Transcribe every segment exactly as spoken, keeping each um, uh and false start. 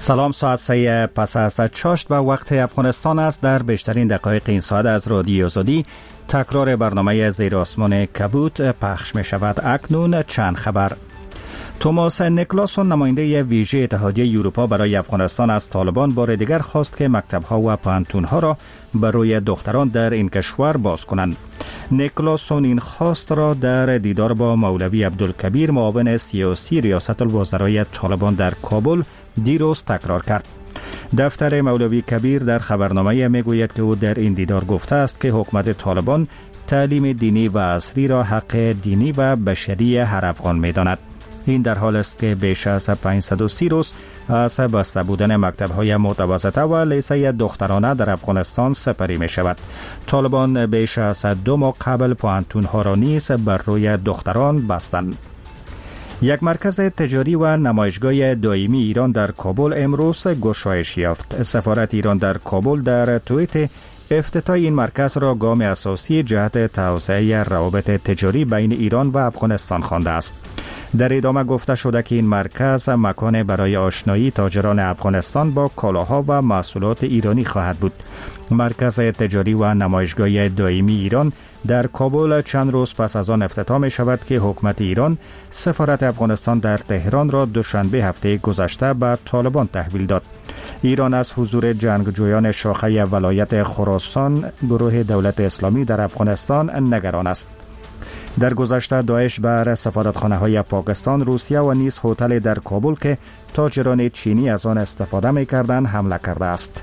سلام، ساعت سه پس از چاشت به وقت افغانستان است. در بیشترین دقایق این ساعت از رادیو آزادی تکرار برنامه زیر آسمان کبود پخش می شود. اکنون چند خبر. توماس نیکلاسون، نماینده ویژه اتحادیه اروپا برای افغانستان، از طالبان بار دیگر خواست که مکتب‌ها و پوهنتون‌ها را برای دختران در این کشور باز کنند. نیکلاسون این خواست را در دیدار با مولوی عبدالکبیر، معاون سیاسی ریاست الوزرای طالبان در کابل دیروز تکرار کرد. دفتر مولوی کبیر در خبرنامه میگوید که او در این دیدار گفته است که حکومت طالبان تعلیم دینی و عصری را حق دینی و بشری هر افغان می‌داند. این در حال است که بیش از پانصد و سی روز از بسته بودن مکتب‌های متوسطه و لیسه دخترانه در افغانستان سپری می شود. طالبان بیش از دو ماه قبل پوهنتون‌ها را نیز بر روی دختران بستند. یک مرکز تجاری و نمایشگاه دائمی ایران در کابل امروز گشایش یافت. سفارت ایران در کابل در توییت افتتاح این مرکز را گام اساسی جهت توسعه روابط تجاری بین ایران و افغانستان خوانده است. در ادامه گفته شده که این مرکز مکان برای آشنایی تاجران افغانستان با کالاها و محصولات ایرانی خواهد بود. مرکز تجاری و نمایشگاه دائمی ایران در کابل چند روز پس از آن افتتاح می شود که حکومت ایران سفارت افغانستان در تهران را دوشنبه هفته گذشته به طالبان تحویل داد. ایران از حضور جنگجویان شاخه ولایت خراسان گروه دولت اسلامی در افغانستان نگران است. در گذشته داعش بر سفارتخانه‌های پاکستان، روسیه و نیز هتل در کابل که تاجران چینی از آن استفاده می‌کردند حمله کرده است.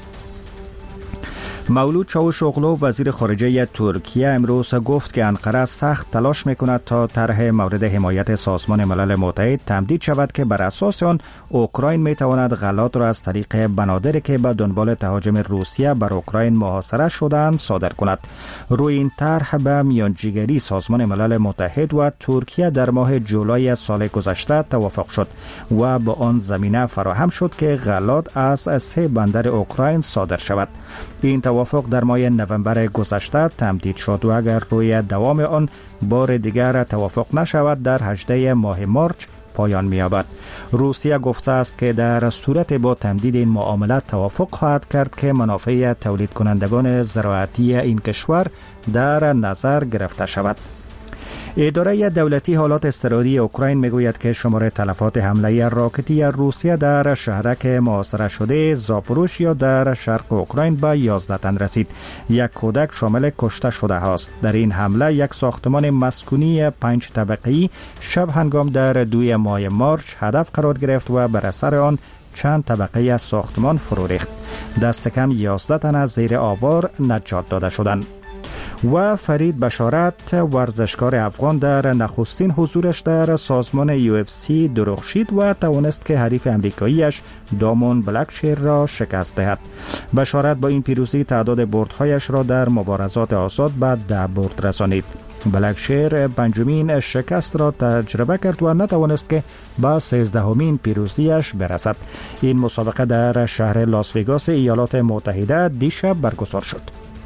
مولود چاوشوغلو، وزیر خارجه ترکیه، امروز گفت که انقره سخت تلاش می‌کند تا طرح مورد حمایت سازمان ملل متحد تمدید شود که بر اساس آن اوکراین می‌تواند غلات را از طریق بنادری که به دنبال تهاجم روسیه بر اوکراین محاصره شده‌اند صادر کند. روی این طرح به میانجیگری سازمان ملل متحد و ترکیه در ماه جولای سال گذشته توافق شد و با آن زمینه فراهم شد که غلات از سه بندر اوکراین صادر شود. این توافق در ماه نوامبر گذشته تمدید شد و اگر روی دوام آن بار دیگر توافق نشود در هجدهم ماه مارچ پایان می‌یابد. روسیه گفته است که در صورت با تمدید این معامله توافق خواهد کرد که منافع تولید کنندگان زراعتی این کشور در نظر گرفته شود. اداره دولتی حالات اضطراری اوکراین میگوید که شمار تلفات حمله راکتی روسیه در شهرک محاصره شده زاپوروژیا در شرق اوکراین به یازده تن رسید. یک کودک شامل کشته شده است. در این حمله یک ساختمان مسکونی پنج طبقه‌ای شب هنگام در دوی ماه مارچ هدف قرار گرفت و بر اثر آن چند طبقه از ساختمان فرو ریخت. دست کم یازده تن از زیر آوار نجات داده شدند. و فرید بشارت، ورزشکار افغان، در نخستین حضورش در سازمان یو اف سی درخشید و توانست که حریف امریکاییش دامون بلکشیر را شکست دهد. بشارت با این پیروزی تعداد بردهایش را در مبارزات آزاد به ده برد رسانید. بلکشیر پنجمین شکست را تجربه کرد و نتوانست که با سیزدهمین پیروزیش برسد. این مسابقه در شهر لاس وگاس ایالات متحده دیشب برگزار شد.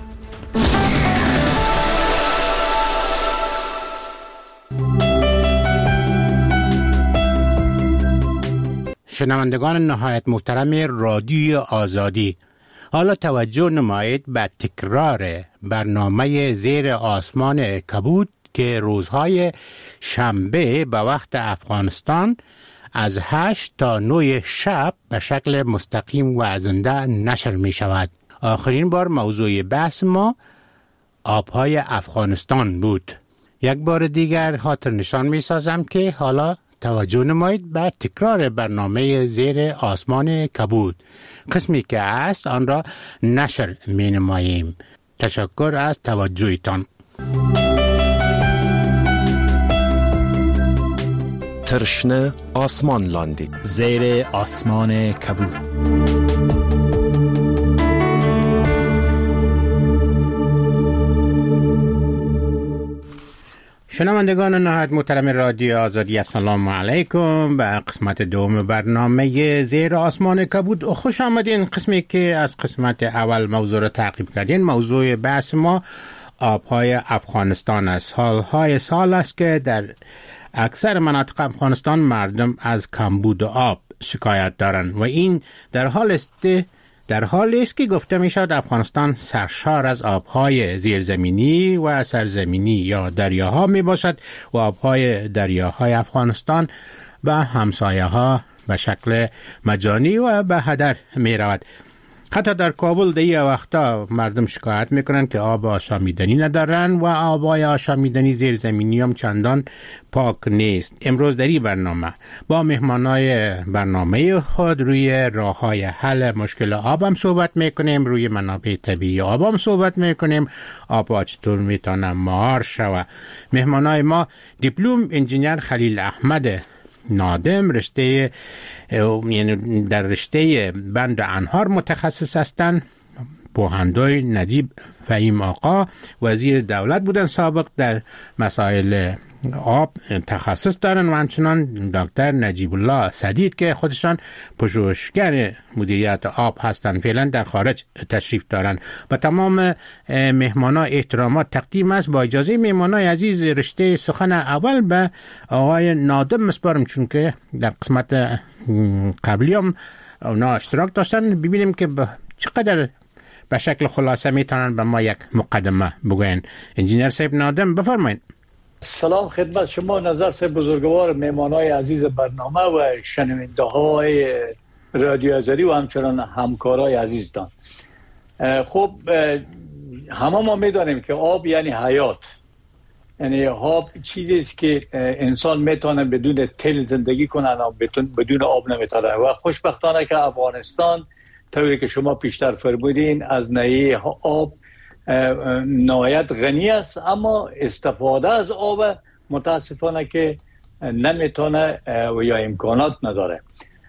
شنوندگان نهایت محترم رادیو آزادی، حالا توجه نمایید به تکرار برنامه زیر آسمان کبود که روزهای شنبه به وقت افغانستان از هشت تا نه شب به شکل مستقیم و زنده نشر می شود. آخرین بار موضوع بحث ما آبهای افغانستان بود. یک بار دیگر خاطر نشان می سازم که حالا توجه نمایید به تکرار برنامه زیر آسمان کبود. قسمی که است آن را نشر می نماییم. تشکر از توجهتان. ترشنه آسمان لاندی زیر آسمان کبود. شنوندگان نهایت محترم رادیو آزادی، السلام علیکم. به قسمت دوم برنامه زیر آسمان کبود خوش آمدین. قسمی که از قسمت اول موضوع را تعقیب کردین. موضوع بحث ما آبهای افغانستان است. حالهای سال است که در اکثر مناطق افغانستان مردم از کمبود آب شکایت دارند و این در حال است در حالی است که گفته می شود افغانستان سرشار از آبهای زیرزمینی و سرزمینی یا دریاها می باشد و آبهای دریاهای افغانستان و همسایه ها به شکل مجانی و به هدر می رود. حتی در کابل دیگه وقتا مردم شکایت میکنن که آب آشامیدنی ندارن و آبای آشامیدنی زیرزمینی هم چندان پاک نیست. امروز در این برنامه با مهمانای برنامه خود روی راه های حل مشکل آب هم صحبت میکنیم، روی منابع طبیعی آب هم صحبت میکنیم، آب چطور میتونه مهار شود. مهمانای ما دیپلم انجینیر خلیل احمد نادم رشته یعنی در رشته بند انهار متخصص هستند. پوهندوی نجیب فهیم آقا وزیر دولت بودن سابق، در مسائل آب تخصص دارن و همچنان دکتر نجیب الله سدید که خودشان پژوهشگر مدیریت آب هستند، فعلا در خارج تشریف دارن. و تمام مهمانا احترامات تقدیم است. با اجازه مهمانای عزیز رشته سخن اول به آقای نادم مسپارم، چون که در قسمت قبلی هم اونا اشتراک داشتن. ببینیم که چقدر به شکل خلاصه میتونن به ما یک مقدمه بگوین. انجینیر صاحب نادم بفرمایید. سلام خدمت شما نظر سے بزرگوار مهمانای عزیز برنامه و شنونده های رادیو آزادی و همچنان همکارای عزیزتان. خب همه ما میدانیم که آب یعنی حیات، یعنی آب چیزی است که انسان میتونه بدون تل زندگی کنه و بدون آب نمیتونه. و خوشبختانه که افغانستان طوری که شما پیشتر فرمودین از ناحیه آب نهایت غنی است، اما استفاده از آب متاسفانه که نمیتونه و یا امکانات نداره.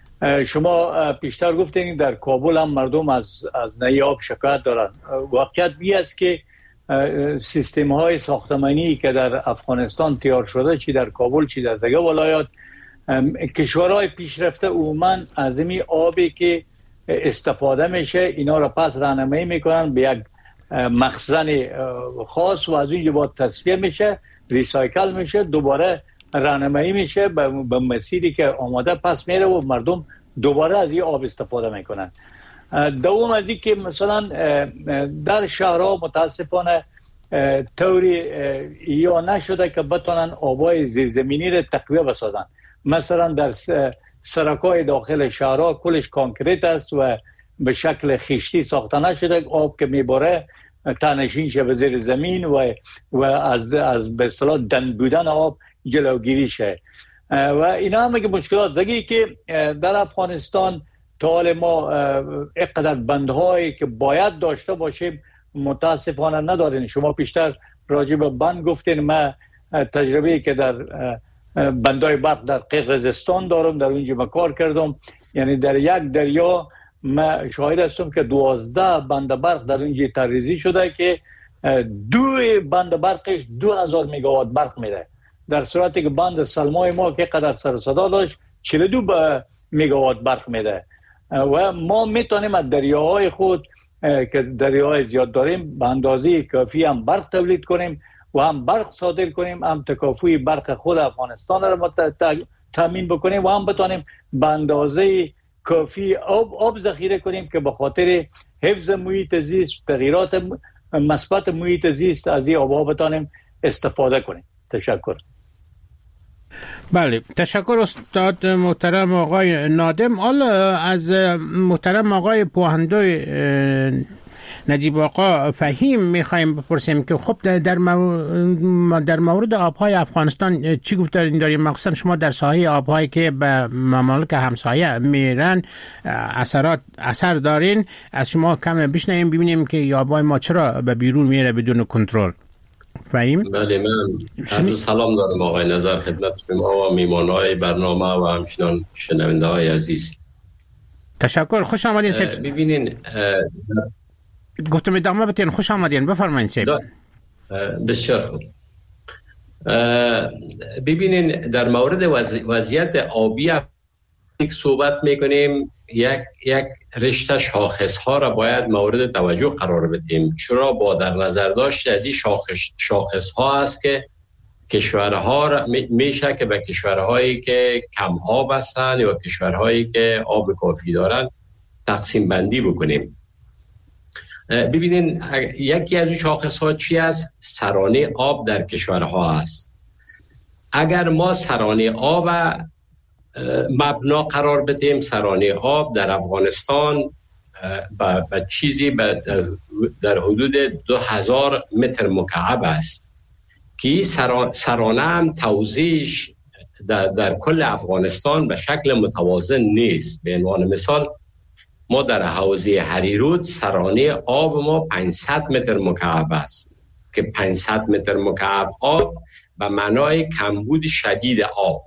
شما پیشتر گفتین در کابل هم مردم از از ناحیه آب شکایت دارن. واقعیت بی است که سیستم های ساختمانی که در افغانستان تیار شده، چی در کابل چی در دیگه ولایات، کشورهای پیشرفته عموما از این آبی که استفاده میشه اینا را پس راهنمایی میکنن به یک مخزن خاص و از اونجا با تصفیه میشه، ریسایکل میشه، دوباره راهنمایی میشه به مسیری که آماده پس میره و مردم دوباره از این آب استفاده میکنن. دوم از این که مثلا در شهرها متاسفانه طوری یا نشده که بتونن آبای زیرزمینی را تقویه بسازن. مثلا در سرکای داخل شهرها کلش کانکریت است و به شکل خشتی ساخته نشده، آب که میباره تنشین شه به زیر زمین و و از از به اصطلاح دند بودن آب جلوگیری شه. و اینا هم که مشکلات دیگه که در افغانستان تا حال ما اینقدر بندهایی که باید داشته باشیم متاسفانه نداریم. شما پیشتر راجع به بند گفتین، ما تجربه‌ای که در بندهای برق در قرقیزستان دارم، در اونجا ما کار کردم. یعنی در یک دریا ما شاهد هستم که دوازده بند برق در اونجا تریزی شده که دو بند برقش دو هزار میگاوات برق میده، در صورتی که بند سلمای ما که قدر سر و صدا داشت چهل و دو میگاوات برق میده. و ما میتونیم از دریاهای خود که دریاهای زیاد داریم به اندازه کافی هم برق تولید کنیم و هم برق صادر کنیم، هم تکافوی برق خود افغانستان را تامین بکنیم و هم بتونیم به اندازه کافی آب آب ذخیره کنیم که به خاطر حفظ محیط زیست، تغییرات مثبت محیط زیست از این آبها بتونیم استفاده کنیم. تشکر. بله، تشکر استاد محترم آقای نادم. حالا از محترم آقای پوهندوی نجیب آقا فهیم میخوایم بپرسیم که خب در مورد در مورد آبهای افغانستان چی گفتارین داریم؟ مخصوصا شما در ساحه آبهایی که به ممالک همسایه میرن اثرات اثر دارین، از شما کم بشنویم ببینیم که آبهای ما چرا به بیرون میره بدون کنترل. فهیم؟ بله، من عرض سلام دارم آقای نظر خدمت شما و میمانهای برنامه و همچنان شنونده های عزیز. تشکر، خوش آمدین سیب. ببینین گفتم ادامه بدین، خوش آمدین، بفرمایید سیب. بسیار خوب. ببینین در مورد وضعیت آبی یک صحبت میکنیم، یک یک رشته شاخص ها را باید مورد توجه قرار بدیم، چرا با در نظر داشت از این شاخص شاخص ها است که کشورها میشه که به کشورهایی که کم آب هستند یا کشورهایی که آب کافی دارند تقسیم بندی بکنیم. ببینین یکی از شاخص ها چی است؟ سرانه آب در کشورها است. اگر ما سرانه آب مبنا قرار بدیم، سرانه آب در افغانستان به چیزی در حدود دو هزار متر مکعب است که سرانه هم توزیعش در, در کل افغانستان به شکل متوازن نیست. به عنوان مثال ما در حوزه هریرود سرانه آب ما پانصد متر مکعب است که پانصد متر مکعب آب به معنای کمبود شدید آب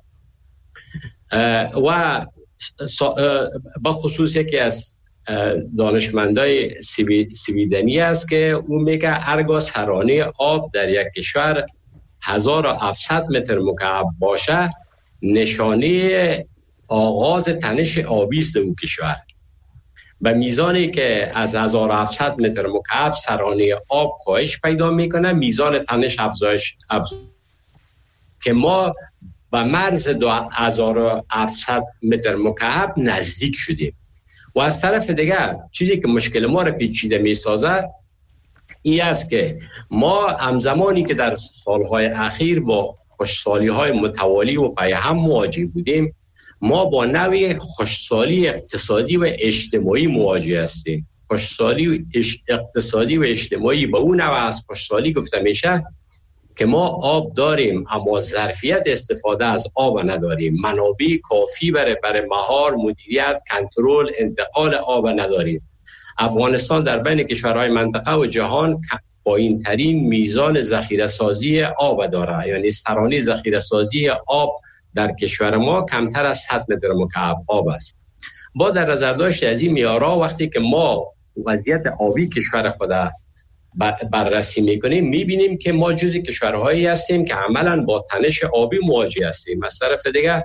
و با خصوص یکی از دانشمندای سویدنی است که او میگه هرگاه سرانه آب در یک کشور هزار و هفتصد متر مکعب باشه نشانه آغاز تنش آبی است او کشور. به میزانی که از هزار و هفتصد متر مکعب سرانه آب کاهش پیدا میکنه میزان تنش افزایش افزایش که ما به مرز دو هزار و هفتصد متر مکعب نزدیک شدیم. و از طرف دیگر چیزی که مشکل ما را پیچیده می سازد این است که ما همزمانی که در سالهای اخیر با خشکسالی های متوالی و پی هم مواجه بودیم، ما با نوع خشکسالی اقتصادی و اجتماعی مواجه هستیم. خشکسالی اقتصادی و اجتماعی به اون نوع از خشکسالی گفته میشه که ما آب داریم اما ظرفیت استفاده از آب نداریم، منابع کافی برای برای مهار، مدیریت، کنترل، انتقال آب نداریم. افغانستان در بین کشورهای منطقه و جهان پایین ترین میزان ذخیره سازی آب داره، یعنی سرانه ذخیره سازی آب در کشور ما کمتر از صد متر مکعب آب است. با در نظر داشت از این میارا وقتی که ما وضعیت آبی کشور خود بررسی میکنیم میبینیم که ما جزء کشورهایی هستیم که عملاً با تنش آبی مواجه هستیم. از طرف دیگر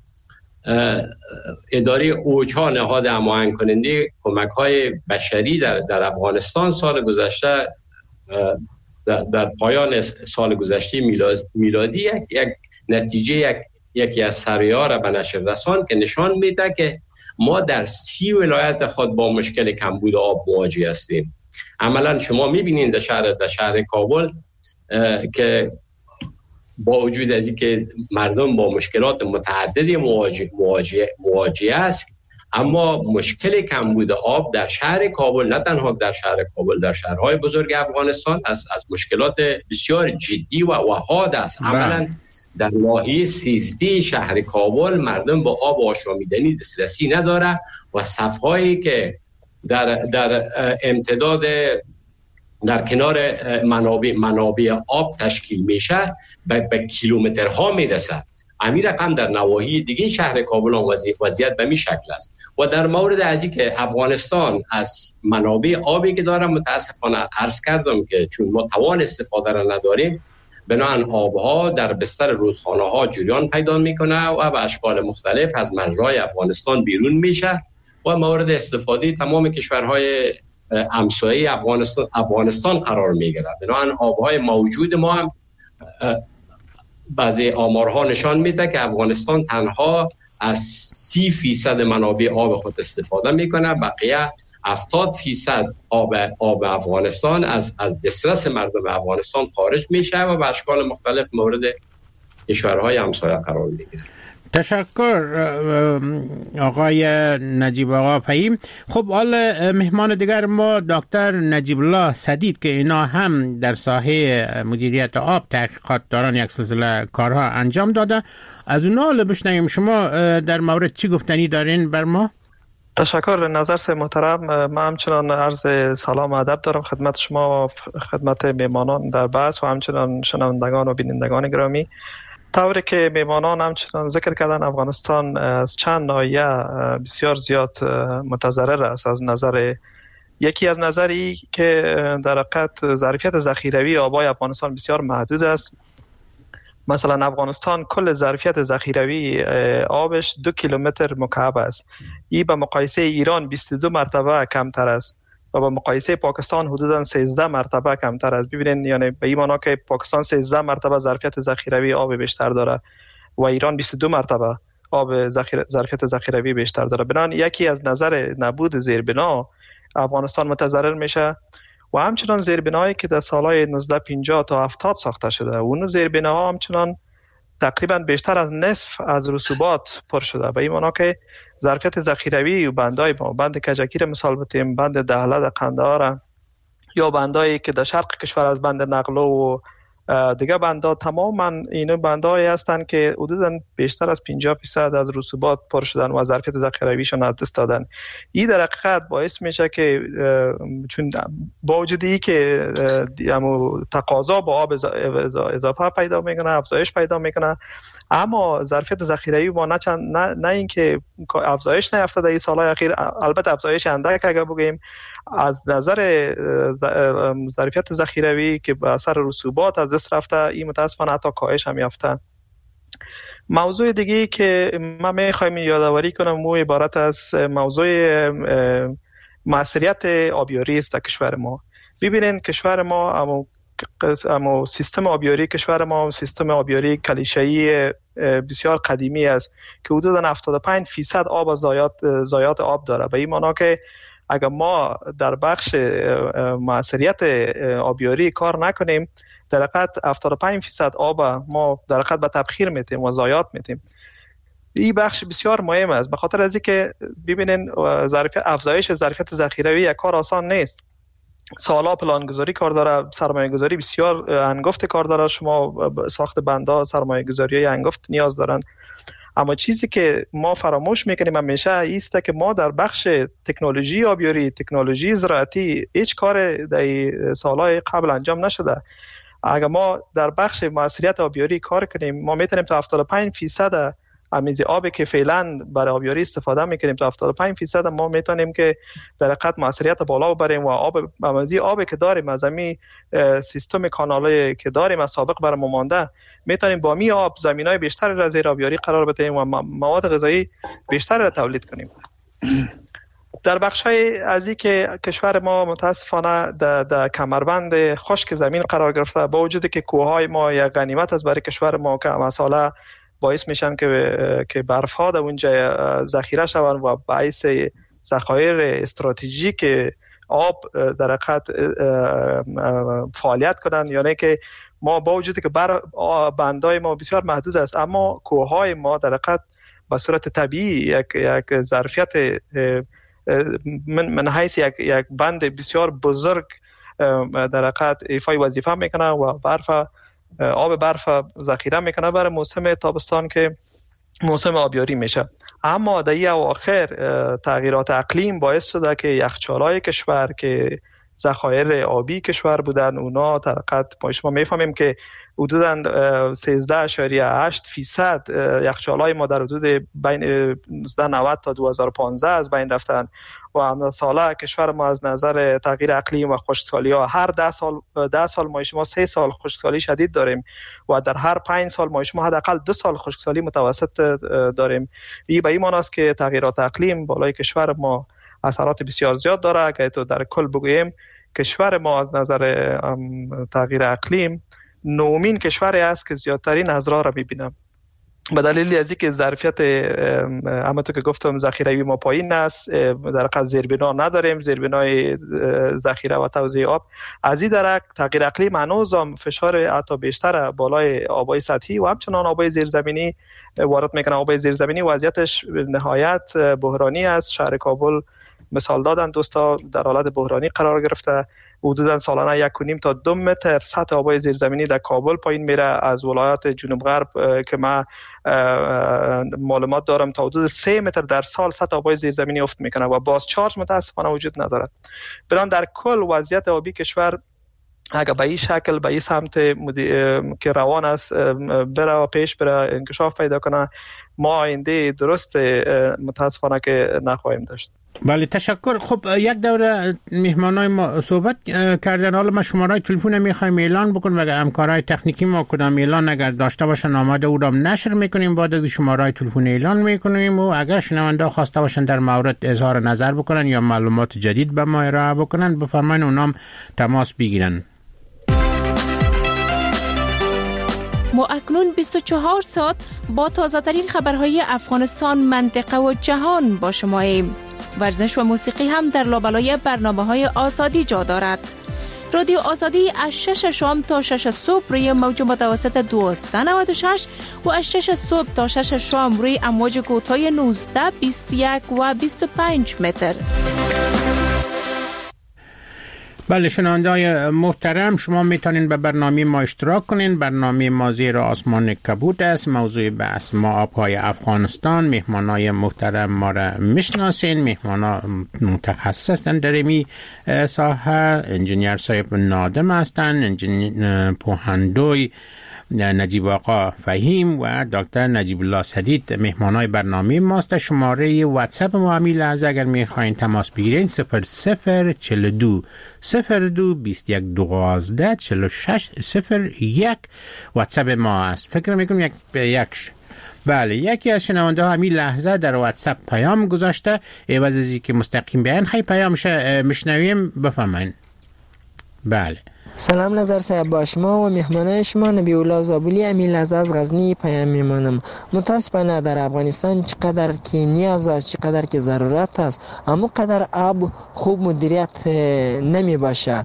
اداره اوچا نهاد هماهنگ کننده کمک های بشری در, در افغانستان سال گذشته در, در پایان سال گذشته میلادی یک, یک نتیجه یک یکی از سریع‌ها را به نشر رساند که نشان میده که ما در سی ولایت خود با مشکل کمبود آب مواجه هستیم. عملا شما میبینید در شهر در شهر کابل که با وجود از اینکه مردم با مشکلات متعددی مواجه مواجه مواجه است، اما مشکل کمبود آب در شهر کابل، نه تنها در شهر کابل، در شهرهای بزرگ افغانستان از از مشکلات بسیار جدی و وحاد است. عملا در ناحیه سیزده شهر کابل مردم با آب آشامیدنی دسترسی نداره و صف‌هایی که در در امتداد در کنار منابع منابع آب تشکیل میشه به, به کیلومترها میرسه. همین رقم در نواحی دیگه شهر کابل هم وضعیت به می شکل است. و در مورد از این که افغانستان از منابع آبی که داره متاسفانه عرض کردم که چون ما توان استفاده را نداریم، بنابراین آبها در بستر رودخانه ها جریان پیدا میکنه و به اشکال مختلف از مرزهای افغانستان بیرون میشه و مورد استفاده تمام کشورهای همسایه افغانستان افغانستان قرار میگیره. بنابراین آبهای موجود ما هم بعضی آمارها نشان میده که افغانستان تنها از سی فیصد منابع آب خود استفاده میکنه، بقیه هفتاد فیصد آب آب افغانستان از از دسترس مردم افغانستان خارج میشه و به اشکال مختلف مورد کشورهای همسایه قرار میگیره. تشکر آقای نجیب آقا فهیم. خب حالا مهمان دیگر ما دکتر نجیب الله سدید که اینا هم در ساحه مدیریت آب تحقیقات دارن، یک سلسله کارها انجام داده. از اونا حالا بشنویم شما در مورد چی گفتنی دارین بر ما؟ تشکر نظر سه محترم. من همچنان عرض سلام و ادب دارم خدمت شما، خدمت میمانان در بحث و همچنان شنوندگان و بینندگان گرامی. طوری که میمانان همچنان ذکر کردن افغانستان از چند ناحیه بسیار زیاد متضرر است. از نظر یکی از نظری که در حقیقت ظرفیت ذخیروی آبای افغانستان بسیار محدود است. مثلا افغانستان کل ظرفیت ذخیروی آبش دو کیلومتر مکعب است. این به مقایسه ایران بیست و دو مرتبه کمتر است و با مقایسه پاکستان حدوداً سیزده مرتبه کمتر است. ببینید یعنی به این معنی که پاکستان سیزده مرتبه ظرفیت ذخیروی آب بیشتر داره و ایران بیست و دو مرتبه آب ذخیره ظرفیت ذخیروی بیشتر داره. بنان یکی از نظر نبود زیربنا افغانستان متضرر میشه و همچنان زیربنایی که در سالهای نوزده پنجاه تا هفتاد ساخته شده اون زیربناها همچنان تقریبا بیشتر از نصف از رسوبات پر شده. به این معنی که ظرفیت ذخیروی و بندای ما بند کجکیر مثال بتیم، بند دهله در قندهار یا بندایی که در شرق کشور از بند نقلو و دیگه بندا تماما اینا بندایی هستند که حدوداً بیشتر از پنجاه درصد از رسوبات پر شدن و ظرفیت ذخیرویشون از دست دادن. این در حقیقت باعث میشه که چون با وجود این که همو تقاضا با آب اضافه پیدا میکنه، افزایش پیدا میکنه، اما ظرفیت ذخیروی ما نه چند نه, نه اینکه افزایش نیافته در این سالهای اخیر، البته افزایش اندک اگر بگیم از نظر ظرفیت ذخیروی که به اثر رسوبات از دست رفته، این متاسفانه حتی کاهش هم یافته. موضوع دیگه که من میخوایم یادآوری کنم و عبارت از موضوع مسئولیت آبیاری است در کشور ما. ببینید کشور ما اما اما سیستم آبیاری کشور ما سیستم آبیاری کلیشه‌ای بسیار قدیمی است که حدوداً هفتاد و پنج درصد آب از ضایعات ضایعات آب داره. به این معنی که اگر ما در بخش مسئولیت آبیاری کار نکنیم، در حقیقت هفتاد و پنج درصد آب ما در حقیقت به تبخیر میتیم و ضایعات میتیم. این بخش بسیار مهم است، به خاطر از اینکه ببینین ظرفیت افزایش ظرفیت ذخیروی یک کار آسان نیست. سالا پلان گذاری کار داره، سرمایه گذاری بسیار هنگفت کار داره، شما ساخت بندها سرمایه گذاری هنگفت نیاز دارن. اما چیزی که ما فراموش میکنیم همیشه ایسته که ما در بخش تکنولوژی آبیاری، تکنولوژی زراعتی هیچ کار در سالهای قبل انجام نشده. اگر ما در بخش مسئولیت آبیاری کار کنیم، ما میتونیم تا هفتاد و پنج درصد امیزی آبی که فعلا برای آبیاری استفاده میکنیم تا هفتاد و پنج درصد ما میتونیم که در حقیقت مسئولیت بالا ببریم و آب امیزی آبی که داریم از همین سیستم کانالایی که داریم از سابق برام مانده، میتونیم با می آب زمینای بیشتر را زیر آبیاری قرار بدیم و مواد غذایی بیشتر را تولید کنیم. در بخشای از این که کشور ما متاسفانه در, در کمربند خشک زمین قرار گرفته، با وجودی که کوههای ما یک غنیمت از برای کشور ما که مسئله باعث میشن که که برف ها در اونجا ذخیره شوند و باعث ذخایر استراتژیک آب در حقیقت فعالیت کنند. یعنی که ما با وجودی که بر بندای ما بسیار محدود است، اما کوههای ما در حقیقت به صورت طبیعی یک یک ظرفیت من من حیث یک یک بند بسیار بزرگ در حقیقت ایفای وظیفه میکنه و برف آب برف ذخیره میکنه برای موسم تابستان که موسم آبیاری میشه. اما در این اواخر تغییرات اقلیم باعث شده که یخچالای کشور که ذخایر آبی کشور بودن، اونا در حقیقت ما شما میفهمیم که حدوداً سیزده اشاریه هشت فیصد یخچالای ما در حدود بین نوزده نود تا دو هزار و پانزده از بین رفتن و هم ساله کشور ما از نظر تغییر اقلیم و خشکسالی ها هر ده سال ده سال ما شما سه سال خشکسالی شدید داریم و در هر پنج سال ما شما حداقل دو سال خشکسالی متوسط داریم. این به این معنی است که تغییرات اقلیم بالای کشور ما اثرات بسیار زیاد داره. اگه تو در کل بگوییم کشور ما از نظر تغییر اقلیم نومین کشوری است که زیادترین اضرار را می‌بینم، به دلیل از اینکه ظرفیت همونطور که گفتم ذخیروی ما پایین است، در حقیقت زیربنا نداریم، زیربنای ذخیره و توزیع آب. از این درک تغییر اقلیم هنوز هم فشار حتی بیشتر بالای آبای سطحی و همچنان آبای زیرزمینی وارد میکنه. آبای زیرزمینی وضعیتش نهایت بحرانی است. شهر کابل مثال دادن دوستا در حالت بحرانی قرار گرفته، حدوداً سالانه یک و نیم تا دو متر سطح آبای زیرزمینی در کابل پایین میره. از ولایت جنوب غرب که من معلومات دارم تا حدود سه متر در سال سطح آبای زیرزمینی افت میکنه و باز چارج متاسفانه وجود نداره. بران در کل وضعیت آبی کشور اگر به این شکل به این سمت که روان است بره و پیش بره انکشاف پیدا کنه، ما آینده درست متاسفانه که نخواهیم داشت. بله تشکر. خب یک دوره مهمانای ما صحبت کردن، حالا ما شماره تلفن میخوایم اعلان بکنیم و اگر همکارای تکنیکی ما کدام اعلان اگر داشته باشن آماده او را نشر میکنیم، بعد از شماره تلفن اعلان میکنیم و اگر شنونده خواسته باشن در مورد اظهار نظر بکنن یا معلومات جدید به ما ارائه بکنن بفرمایید اونام تماس بگیرن. ما اکنون بیست و چهار ساعت با تازه ترین خبرهای افغانستان، منطقه و جهان با شماییم. ورزش و موسیقی هم در لابلای برنامه‌های آزادی جا دارد. رادیو آزادی از شش شام تا شش صبح روی موج متوسط دویست و نود و شش و از شش صبح تا شش شام روی امواج کوتاه نوزده، بیست و یک و بیست و پنج متر. بله شنونده‌های محترم، شما میتونین به برنامه ما اشتراک کنین. برنامه ما زیر آسمان کبود است. موضوع بحث ما آبهای افغانستان. مهمانای محترم ما را میشناسین، مهمانا متخصصن در این ساحه. انجینیر صاحب نادم هستن، انجینیر پوهندوی نجیب آقا فهیم و دکتر نجیب الله سدید مهمانای برنامه ماست. شماره واتساپ ما همین لحظه اگر میخواین تماس بگیرین صفر صفر چهل و دو صفر دو بیست و یک دوازده چهل و شش صفر یک واتساپ ما است. فکر میکنم یک به یک. بله یکی از شنونده ها همین لحظه در واتساپ پیام گذاشته، عوض از اینکه مستقیم بیان خیلی پیامش میشنویم. بفرمایید. بله سلام نظر صاحب، با شما و مهمانای شما نبی الله زابولی امی لحظه از غزنی پیام میمانم. متاسفانه در افغانستان چقدر که نیاز است، چقدر که ضرورت است، اما قدر آب خوب مدیریت نمی باشه.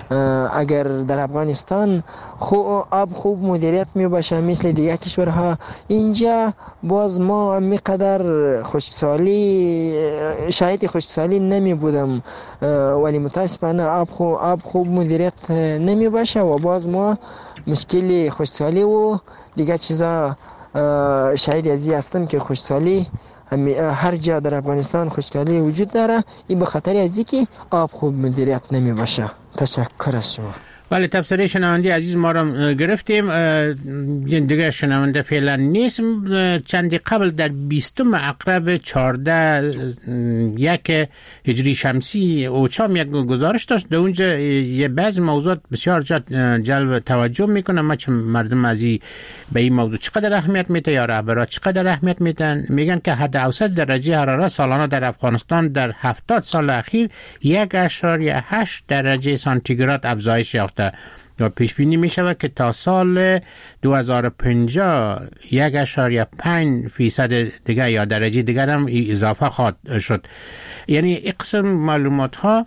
اگر در افغانستان خوب آب خوب مدیریت می باشه مثل دیگه کشورها، اینجا باز ما می قدر خشکسالی شاید خشکسالی نمی بودم، ولی متاسفانه آب خوب آب خوب مدیریت نمی باشه و باز ما مشکل خشکسالی و دیگه چیزا شاید ازی هستم که خشکسالی هر جا در افغانستان خشکسالی وجود داره. این به خاطر ازی که آب خوب مدیریت نمی باشه. تشکر از شما. بله تبصره شنونده عزیز ما را گرفتیم. دیگه شنونده فعلا نیست. چندی قبل در بیستم عقرب چهارده یک هجری شمسی اوچام یک گزارش داشت، در اونجا یه بعض موضوعات بسیار جلب توجه میکنه. ما چه مردم از به این موضوع چقدر اهمیت میده یا رهبران چقدر اهمیت میدن، میگن که حد اوسط درجه حرارت سالانه در افغانستان در هفتاد سال اخیر یک اشاریه هشت درجه سانتیگراد افزایش یافته و پیش بینی می شود که تا سال دو هزار و پنجاه یک اشاریه پنج فیصد دیگر یا درجه دیگر هم اضافه خواهد شد. یعنی این قسم معلومات ها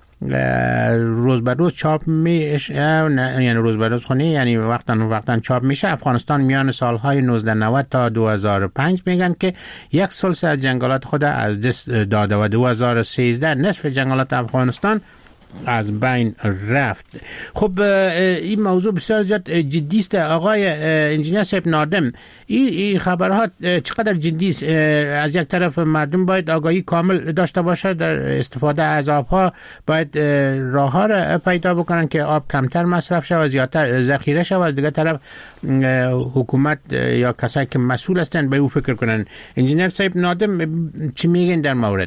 روز به روز چاپ میشه، یعنی روز به روز خونی یعنی وقتا وقتا چاپ میشه. افغانستان میان سالهای نوزده نود تا دو هزار و پنج میگن که یک ثلث از جنگلات خود از دست داده و دو هزار و سیزده نصف جنگلات افغانستان از بین رفت. خب این موضوع بسیار زیاد جدی است. آقای انجینیر صاحب نادم، این ای خبرها چقدر جدی است؟ از یک طرف مردم باید آگاهی کامل داشته باشه در استفاده از آبها، باید راه ها را پیدا بکنن که آب کمتر مصرف شود، زیادتر ذخیره شود. از دیگه طرف حکومت یا کسایی که مسئول هستند به او فکر کنن. انجینیر صاحب نادم چی میگن در مورد؟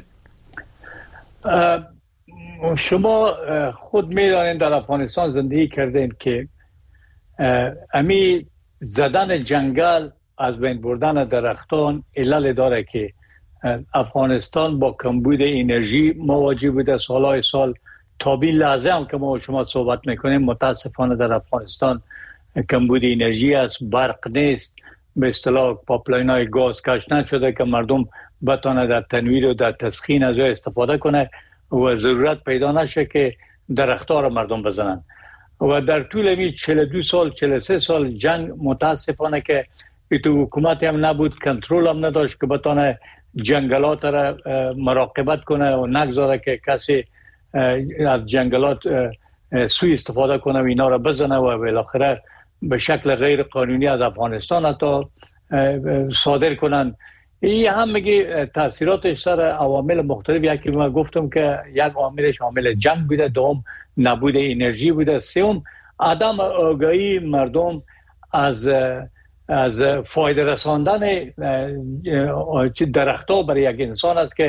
شما خود میدانید در افغانستان زندگی کردین که امی زدن جنگل، از بین بردن درختان علل داره که افغانستان با کمبود انرژی مواجه بوده سالهای سال. تا بی لحظه هم که ما شما صحبت میکنیم متاسفانه در افغانستان کمبود انرژی است، برق نیست، به اصطلاح پاپلاین های گاز کش نشده که مردم بتانه در تنویر و در تسخین از استفاده کنه و ضرورت پیدا نشه که درخت‌ها را مردم بزنن. و در طول می چهل و دو سال چهل و سه سال جنگ متاسفانه که تو حکومت هم نبود، کنترل هم نداشت که بتانه جنگلات را مراقبت کنه و نگذاره که کسی از جنگلات سوء استفاده کنه و اینا را بزنه و بالاخره به شکل غیر قانونی از افغانستان حتی صادر کنن. این هم میگه تاثیراتش سر عوامل مختلف. یکی ما گفتم که یک عاملش عامل جنگ بوده، دوم نبود انرژی بوده، سوم عدم آگاهی مردم از از فایده رساندن درخت‌ها برای یک انسان است که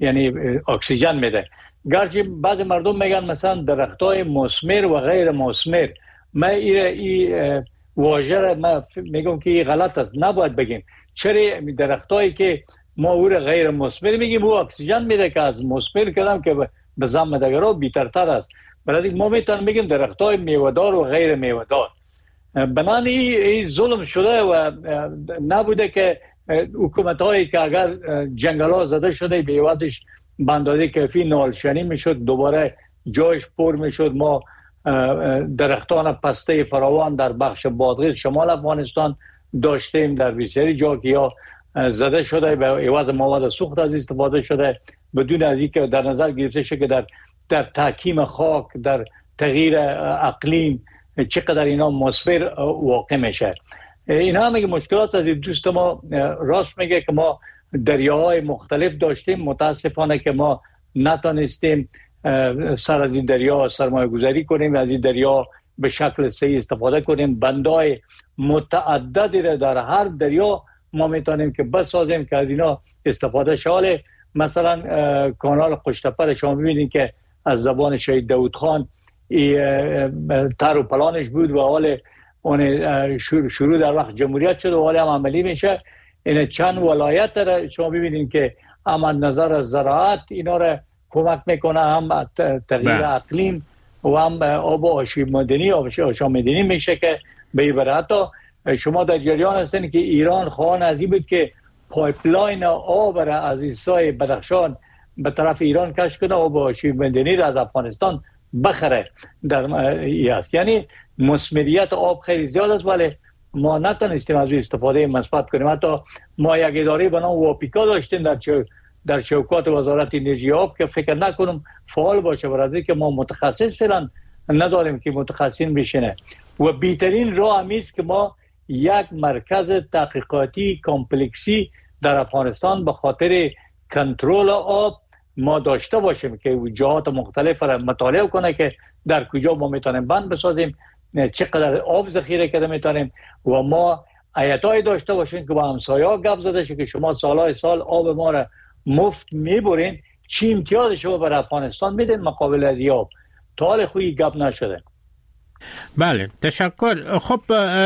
یعنی اکسیژن میده. گرچه بعض مردم میگن مثلا درختای مثمر و غیر مثمر، من این واژه را من میگم که این غلط است، نباید بگیم. چرا درختایی که ما او غیر مثمر میگیم، او اکسیژن میده که از مثمر کردم که به زعم دیگران بی‌ترتر است. برای ما میتونیم بگیم درختای میوه‌دار و غیر میوه‌دار. بنان این ظلم شده و نبوده که حکومت هایی که اگر جنگل ها زده شده به عوضش به اندازه کافی نالشنی میشد، دوباره جایش پر میشد. ما درختان پسته فراوان در بخش بادغیس شمال افغانستان داشتیم، در بسیاری جا که یا زده شده به عوض مواد سوخت از استفاده شده، بدون از اینکه در نظر گرفته شده که در در تحکیم خاک، در تغییر اقلیم چقدر اینا مؤثر واقع میشه. اینا هم مشکلات از دوست ما راست میگه که ما دریاهای مختلف داشتیم، متاسفانه که ما نتونستیم سر از این دریا سرمایه گذاری کنیم، از این دریا به شکل صحیح استفاده کنیم. بندای متعددی را در هر دریا ما میتونیم که بسازیم که از اینا استفاده شاله. مثلا کانال قشتپر شما ببینید که از زبان شهید داود خان تر و پلانش بود و حال اون شروع در وقت جمهوریت شد و حال هم عملی میشه. این چند ولایت را شما ببینید که هم از نظر از زراعت اینا را کمک میکنه، هم تغییر اقلیم و هم آب و آشیب مدنی آشام مدنی میشه که به برای حتی شما در جریان هستین که ایران خواهان از این بود که پایپلاین آب را از ایسای بدخشان به طرف ایران کش کنه و با آشیب مدنی را از افغانستان بخره در است. یعنی مثمریت آب خیلی زیاد است ولی ما نتونستیم از استفاده مثبت کنیم. حتی ما یک اداره به نام واپیکا داشتیم در چو در چوکات وزارت انرژی آب که فکر نکنم فعال باشه، برای که ما متخصص فعلا نداریم که متخصصین بشینه. و بهترین راه هم است که ما یک مرکز تحقیقاتی کامپلکسی در افغانستان به خاطر کنترل آب ما داشته باشیم که جهات مختلف را مطالعه کنه که در کجا ما میتونیم بند بسازیم، چقدر آب ذخیره کرده میتونیم، و ما هیئت‌های داشته باشیم که با همسایه‌ها گپ زده شه که شما سالهای سال آب ما را مفت میبرین، چی امتیاز شما برای افغانستان میدین مقابل از آب؟ تا حال خویی گپ نشده. بله تشکر. خب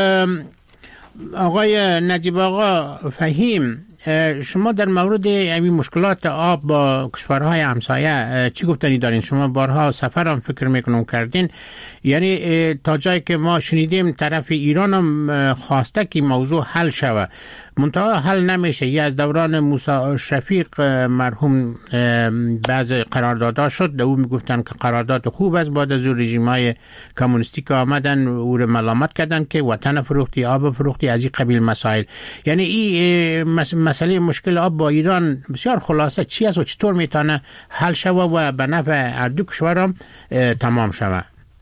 آقای نجیب آقا فهیم، شما در مورد این مشکلات آب با کشورهای همسایه چی گفتنی دارین؟ شما بارها سفر هم فکر میکنم کردین، یعنی تا جایی که ما شنیدیم طرف ایران هم خواسته که موضوع حل شود، منتها حل نمیشه. یه از دوران موسی شفیق مرحوم بعض قراردادها شد، او میگفتن که قرارداد خوب است، بعد از رژیم‌های کمونیستی که آمدن او رو ملامت کردن که وطن فروختی، آب فروختی، از این قبیل مسائل. یعنی این مسئله مشکل آب با ایران بسیار خلاصه چی است و چطور میتونه حل شود و به نفع هر دو کشور هم تمام شود؟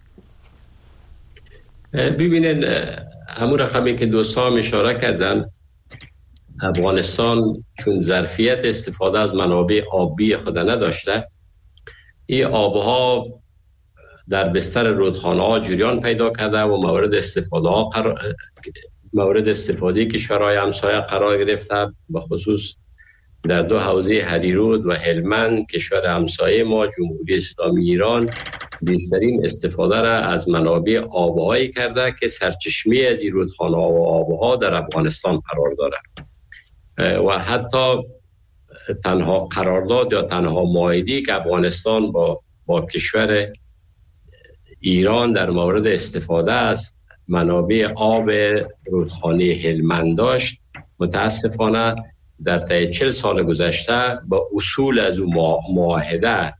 ببینید همون رقمی که دوستان اشاره کردن، افغانستان چون ظرفیت استفاده از منابع آبی خود نداشته، این آبها در بستر رودخانه ها جریان پیدا کرده و مورد استفاده ها قرار مورد استفاده کشورهای همسایه قرار گرفته، به خصوص در دو حوزه هریرود و هلمند کشور همسایه ما جمهوری اسلامی ایران بیشترین استفاده را از منابع آبهایی کرده که سرچشمه از این رودخانه ها و آبها در افغانستان قرار داره و حتی تنها قرارداد یا تنها معاهده‌ای که افغانستان با با کشور ایران در مورد استفاده از منابع آب رودخانه هلمند داشت، متاسفانه در طی چهل سال گذشته با اصول از اون معاهده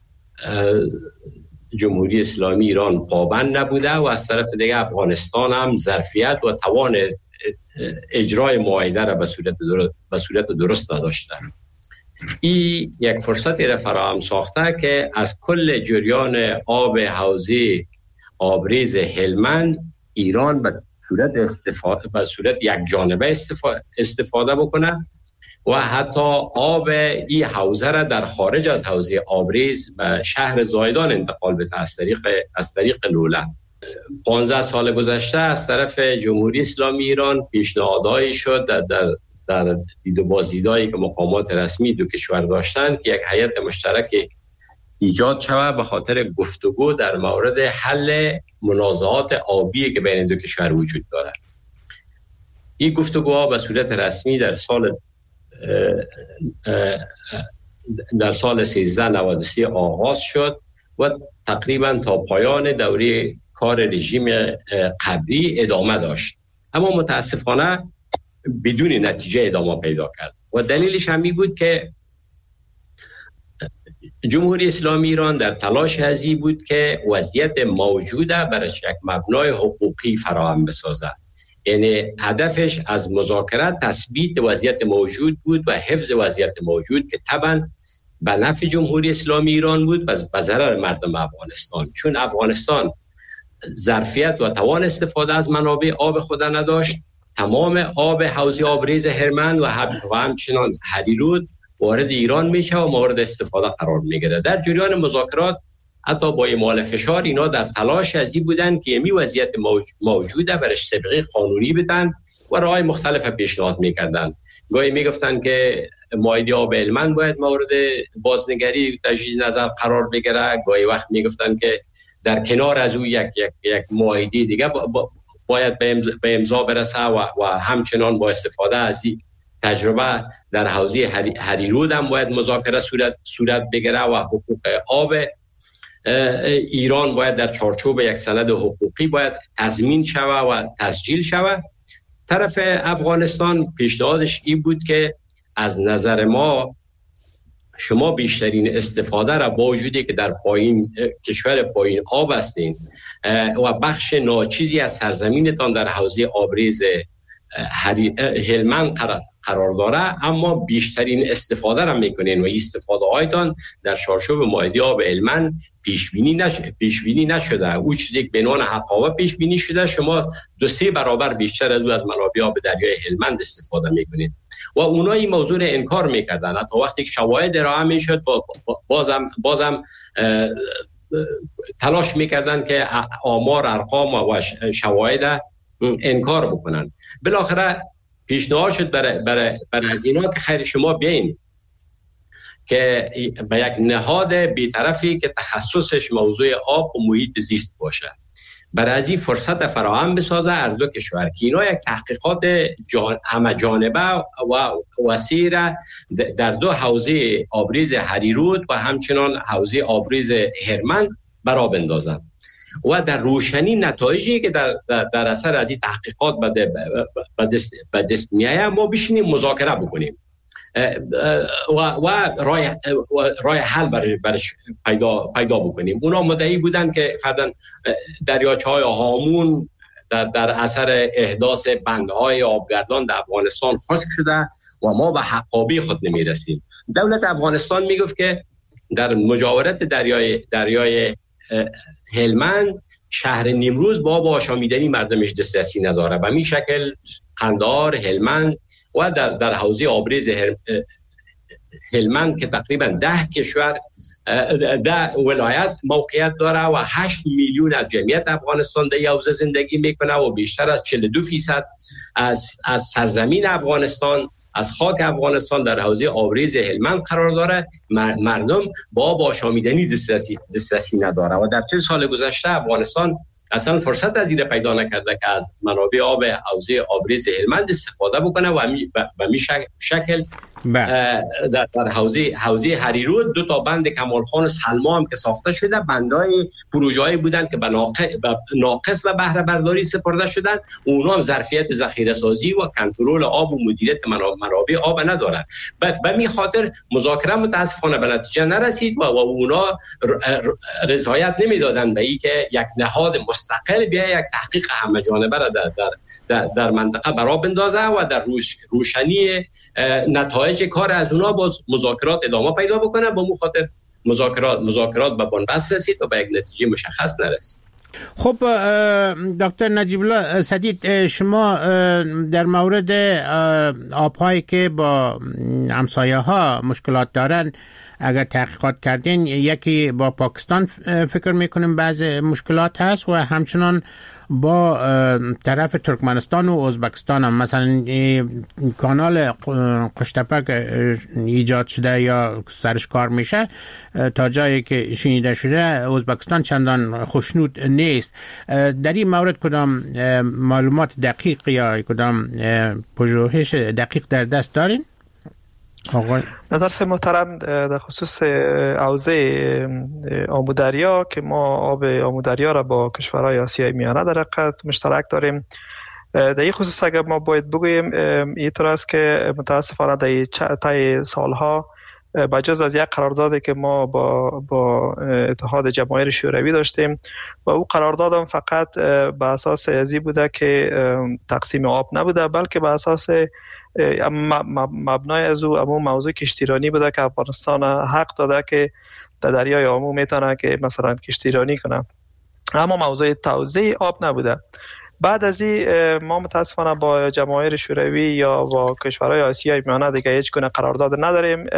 جمهوری اسلامی ایران پابند نبوده و از طرف دیگه افغانستان هم ظرفیت و توان اجرای معاهده را به صورت درست, به صورت درست نداشته. این یک فرصتی را فراهم ساخته که از کل جریان آب حوزه آبریز هلمند ایران به صورت استفاده به صورت یک جانبه استفاده, استفاده بکنه و حتی آب این حوزه را در خارج از حوزه آبریز به شهر زایدان انتقال بده از طریق از طریق لوله. پانزده سال گذشته از طرف جمهوری اسلامی ایران پیشنهادهایی شد در, در در دید و بازدیدایی که مقامات رسمی دو کشور داشتن که یک هیئت مشترک ایجاد شود به خاطر گفتگو در مورد حل منازعات آبی که بین دو کشور وجود دارد. این گفتگوها به صورت رسمی در سال در سال سیزده نود و سه آغاز شد و تقریبا تا پایان دوره کار رژیم قبلی ادامه داشت، اما متاسفانه بدون نتیجه ادامه پیدا کرد و دلیلش همی بود که جمهوری اسلامی ایران در تلاش ازی بود که وضعیت موجوده برش یک مبنای حقوقی فراهم بسازد. یعنی هدفش از مذاکرات تثبیت وضعیت موجود بود و حفظ وضعیت موجود که طبعا به نفع جمهوری اسلامی ایران بود و به ضرر مردم افغانستان، چون افغانستان ظرفیت و توان استفاده از منابع آب خود نداشت. تمام آب حوضه آبریز هرمند و همچنان هریرود وارد ایران میشه و مورد استفاده قرار میگیره. در جریان مذاکرات حتی با اعمال فشار اینا در تلاش ازی بودن که می وضعیت موجوده برش سابقه قانونی بدن و راههای مختلف پیشنهاد میکردن. گاهی میگفتن که مایده آب هلمند باید مورد بازنگری تجدید نظر قرار بگیره، گاهی وقت میگفتن که در کنار از او یک یک یک مایده دیگه باید به امضا برسه و, و همچنان با استفاده از این تجربه در حوزه هریرود هم باید مذاکره صورت صورت بگیره و حقوق آب ایران باید در چارچوب یک سند حقوقی باید تضمین شوه و تسجیل شوه. طرف افغانستان پیشنهادش این بود که از نظر ما شما بیشترین استفاده را با وجودی که در پایین کشور پایین آب هستین و بخش ناچیزی از سرزمینتان در حوزه آبریز هلمند قرار داره، اما بیشترین استفاده را میکنین و استفاده هایتان در چارچوب مایده آب هلمند پیش بینی نشده پیش بینی نشده او چیزی که به عنوان حقابه پیش بینی شده، شما دو سه برابر بیشتر از او از منابع آب دریای هلمند استفاده میکنین و اونا این موضوع را انکار میکردن. حتی وقتی که شواهد ارائه میشد بازم بازم تلاش میکردن که آمار ارقام و شواهد انکار بکنن. بالاخره پیشنهاد شد برای برای برای از اینا که خیر شما بیاین که به یک نهاد بی‌طرفی که تخصصش موضوع آب و محیط زیست باشه برای از این فرصت فراهم بسازه هر دو کشور که اینا یک تحقیقات جان همه جانبه و وسیع در دو حوزه آبریز هریرود و همچنان حوزه آبریز هرمند برآ بندازن و در روشنی نتایجی که در در, در اثر از این تحقیقات به دست به دست میایه ما بشینیم مذاکره بکنیم و و رای رای حل برای برش پیدا پیدا بکنیم. اونا مدعی بودن که فرضاً دریاچه‌های هامون در, در اثر احداث بندهای آبگردان در افغانستان خشک شده و ما به حقابی خود نمیرسیم. دولت افغانستان میگفت که در مجاورت دریای دریای هلمند شهر نیمروز با آب آشامیدنی مردمش دسترسی نداره. به این شکل قندهار، هلمند و در در حوزه آبریز هلمند که تقریبا ده کشور ده ولایت موقعیت داره و هشت میلیون از جمعیت افغانستان در حوزه زندگی میکنه و بیشتر از چهل و دو درصد از از سرزمین افغانستان از خاک افغانستان در حوزه آبریز هلمند قرار داره. مردم با آب آشامیدنی دسترسی دسترسی نداره و در چند سال گذشته افغانستان اصلا فرصت از این پیدا نکرده که از منابع آب حوزه آبریز هلمند استفاده بکنه و به می شکل در, در حوزه حوزه هریرود دو تا بند کمال خان سلما هم که ساخته شده، بندهای پروژه‌ای بودن که به ناقص و بهره برداری سپرده شدن. اونا هم ظرفیت ذخیره سازی و کنترل آب و مدیریت منابع آب ندارن. به می خاطر مذاکره متاسفانه به نتیجه نرسید و اونا رضایت نمیدادن به این که یک نهاد مستقل بیا یک تحقیق همه جانبه را در در در, در منطقه برا بندازه و در روش روشنی نتایج کار از اونا باز مذاکرات ادامه پیدا بکنه. با مخاطر مذاکرات مذاکرات به بنبست رسید و به یک نتیجه مشخص نرسید. خب دکتر نجیب الله سدید، شما در مورد آب‌هایی که با همسایه ها مشکلات دارن اگر تحقیقات کردین یکی با پاکستان فکر میکنیم بعض مشکلات هست و همچنان با طرف ترکمنستان و ازبکستان هم، مثلا کانال قشتپک ایجاد شده یا سرش کار میشه تا جایی که شنیده شده ازبکستان چندان خوشنود نیست. در این مورد کدام معلومات دقیق یا کدام پژوهش دقیق در دست دارین؟ آقای نظر سه محترم در خصوص حوزه آمودریا که ما آب آمودریا را با کشورهای آسیای میانه در حقیقت مشترک داریم، در این خصوص اگر ما باید بگوییم این طور است که متاسفانه در طی سالها بجز از یک قراردادی که ما با با اتحاد جماهیر شوروی داشتیم و او قرارداد هم فقط به اساس ازی بوده که تقسیم آب نبوده، بلکه به اساس مبنای از او امو موضوع کشتیرانی بوده که افغانستان حق داده که در دریای آمو میتونه که مثلا کشتیرانی کنه، اما موضوع توزیع آب نبوده. بعد از این ما متاسفانه با جماهیر شوروی یا با کشورهای آسیای میانه دیگه هیچ گونه قرارداد نداریم.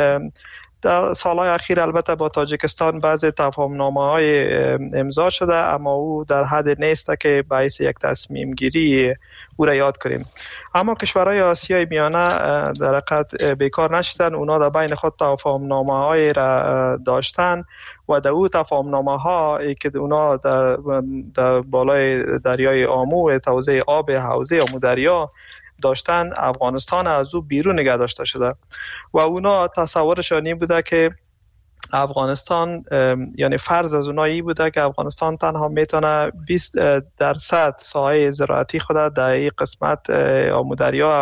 در سالهای اخیر البته با تاجیکستان بعضی تفاهم‌نامه‌های امضا شده، اما او در حد نیست که باعث یک تصمیم گیری او را یاد کنیم. اما کشورهای آسیای میانه در حقیقت بیکار نشدن، اونا در بین خود تفاهم‌نامه‌های را داشتن و در او تفاهم‌نامه‌ها که اونا در, در بالای دریای آمو توزیع آب حوزه آمو دریا داشتن، افغانستان از او بیرون نگه داشته شده و اونا تصورشان این بوده که افغانستان، یعنی فرض از اونایی بوده که افغانستان تنها میتونه بیست درصد ساحه زراعتی خود در این قسمت آمو دریا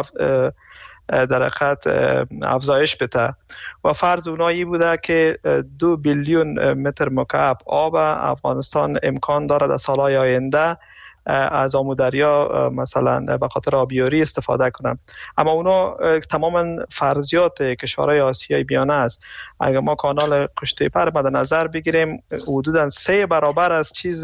در حقیقت افزایش بده و فرض اونایی بوده که دو بیلیون متر مکعب آب افغانستان امکان داره در سالهای آینده از آمو دریا مثلا به خاطر آبیاری استفاده کنن. اما اونا تماما فرضیات کشورهای آسیای میانه است. اگر ما کانال قشتیپه رو مد نظر بگیریم، حدودا سه برابر از چیز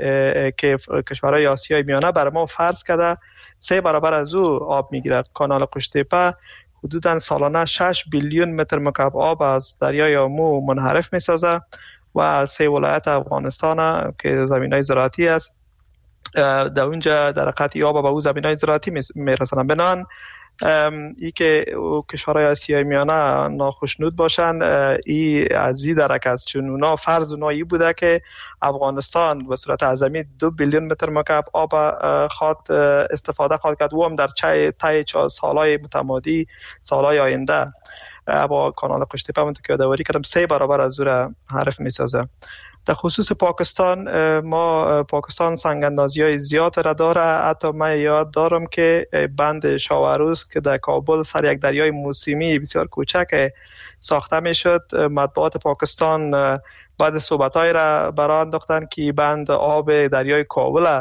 که کشورهای آسیای میانه بر ما فرض کرده، سه برابر از او آب میگیره. کانال قشتیپه حدودا سالانه شش بیلیون متر مکعب آب از دریای آمو منحرف میسازه و از سه ولایت افغانستان که زمینای زراعتی است در اونجا در حقیقت آب به او زمینای زراعتی میرسن. بنان ای که کشورهای آسیای میانه ناخشنود باشند، ای از این درک است، چون اونا فرض اونایی بوده که افغانستان به صورت اعظمی دو بیلیون متر مکعب آب خواد استفاده خواهد کرد و هم در طی سالهای متمادی، سالهای آینده با کانال قشتیپه من که یادآوری کردم سه برابر از او را حرف میسازه. در خصوص پاکستان، ما پاکستان سنگ‌اندازی های زیاد را داره. حتی من یاد دارم که بند شاوروز که در کابل سر یک دریای موسمی بسیار کوچک ساخته می شد، مطبوعات پاکستان بعد صحبت‌های را برای انداختن که بند آب دریای کابل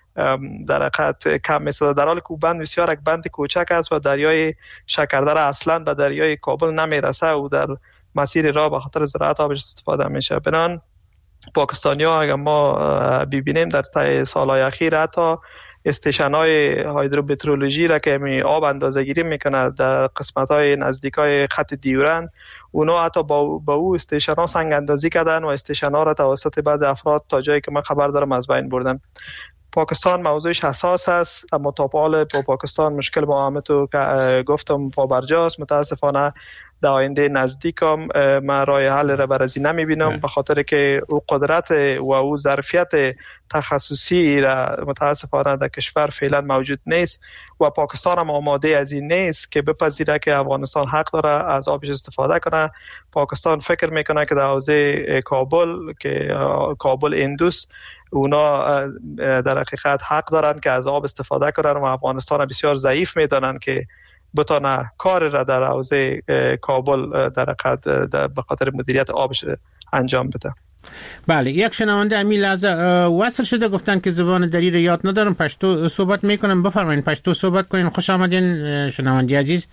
در حقیقت کم می‌سازد، در حالی که بند بسیار یک بند کوچک است و دریای شکردره اصلا به دریای کابل نمیرسه و در مسیر راه به خاطر زراعت آبش استفاده میشه. بنان پاکستانی ها اگر ما ببینیم در طی سالهای اخیر حتی استیشن های هایدرومترولوژی را که می آب اندازه گیری میکنه در قسمت های نزدیک های خط دیورند، اونا حتی با, با او استیشن ها سنگ اندازی کردن و استیشن ها را توسط بعض افراد تا جایی که من خبر دارم از بین بردن. پاکستان موضوعش حساس است، اما تا حال با پاکستان مشکل با همتو گفتم پابرجاست. متاسفانه در آینده نزدیکم من راه حل را برازی نمی بینم، به خاطر که او قدرت و او ظرفیت تخصصی را متاسفانه در کشور فعلا موجود نیست و پاکستان هم آماده از این نیست که بپذیره که افغانستان حق داره از آبش استفاده کنه. پاکستان فکر میکنه که در حوزه کابل که کابل اندوس اونا در حقیقت حق دارن که از آب استفاده کنن و افغانستان بسیار ضعیف میدانن که بتونه کار را در حوزه کابل در حقیقت به خاطر مدیریت آبش انجام بده. بله، یک شنونده امی لحظه وصل شده، گفتن که زبان دری رو یاد ندارم، پشتو صحبت میکنم. بفرمایید پشتو صحبت کنین. خوش آمدین شنونده عزیز.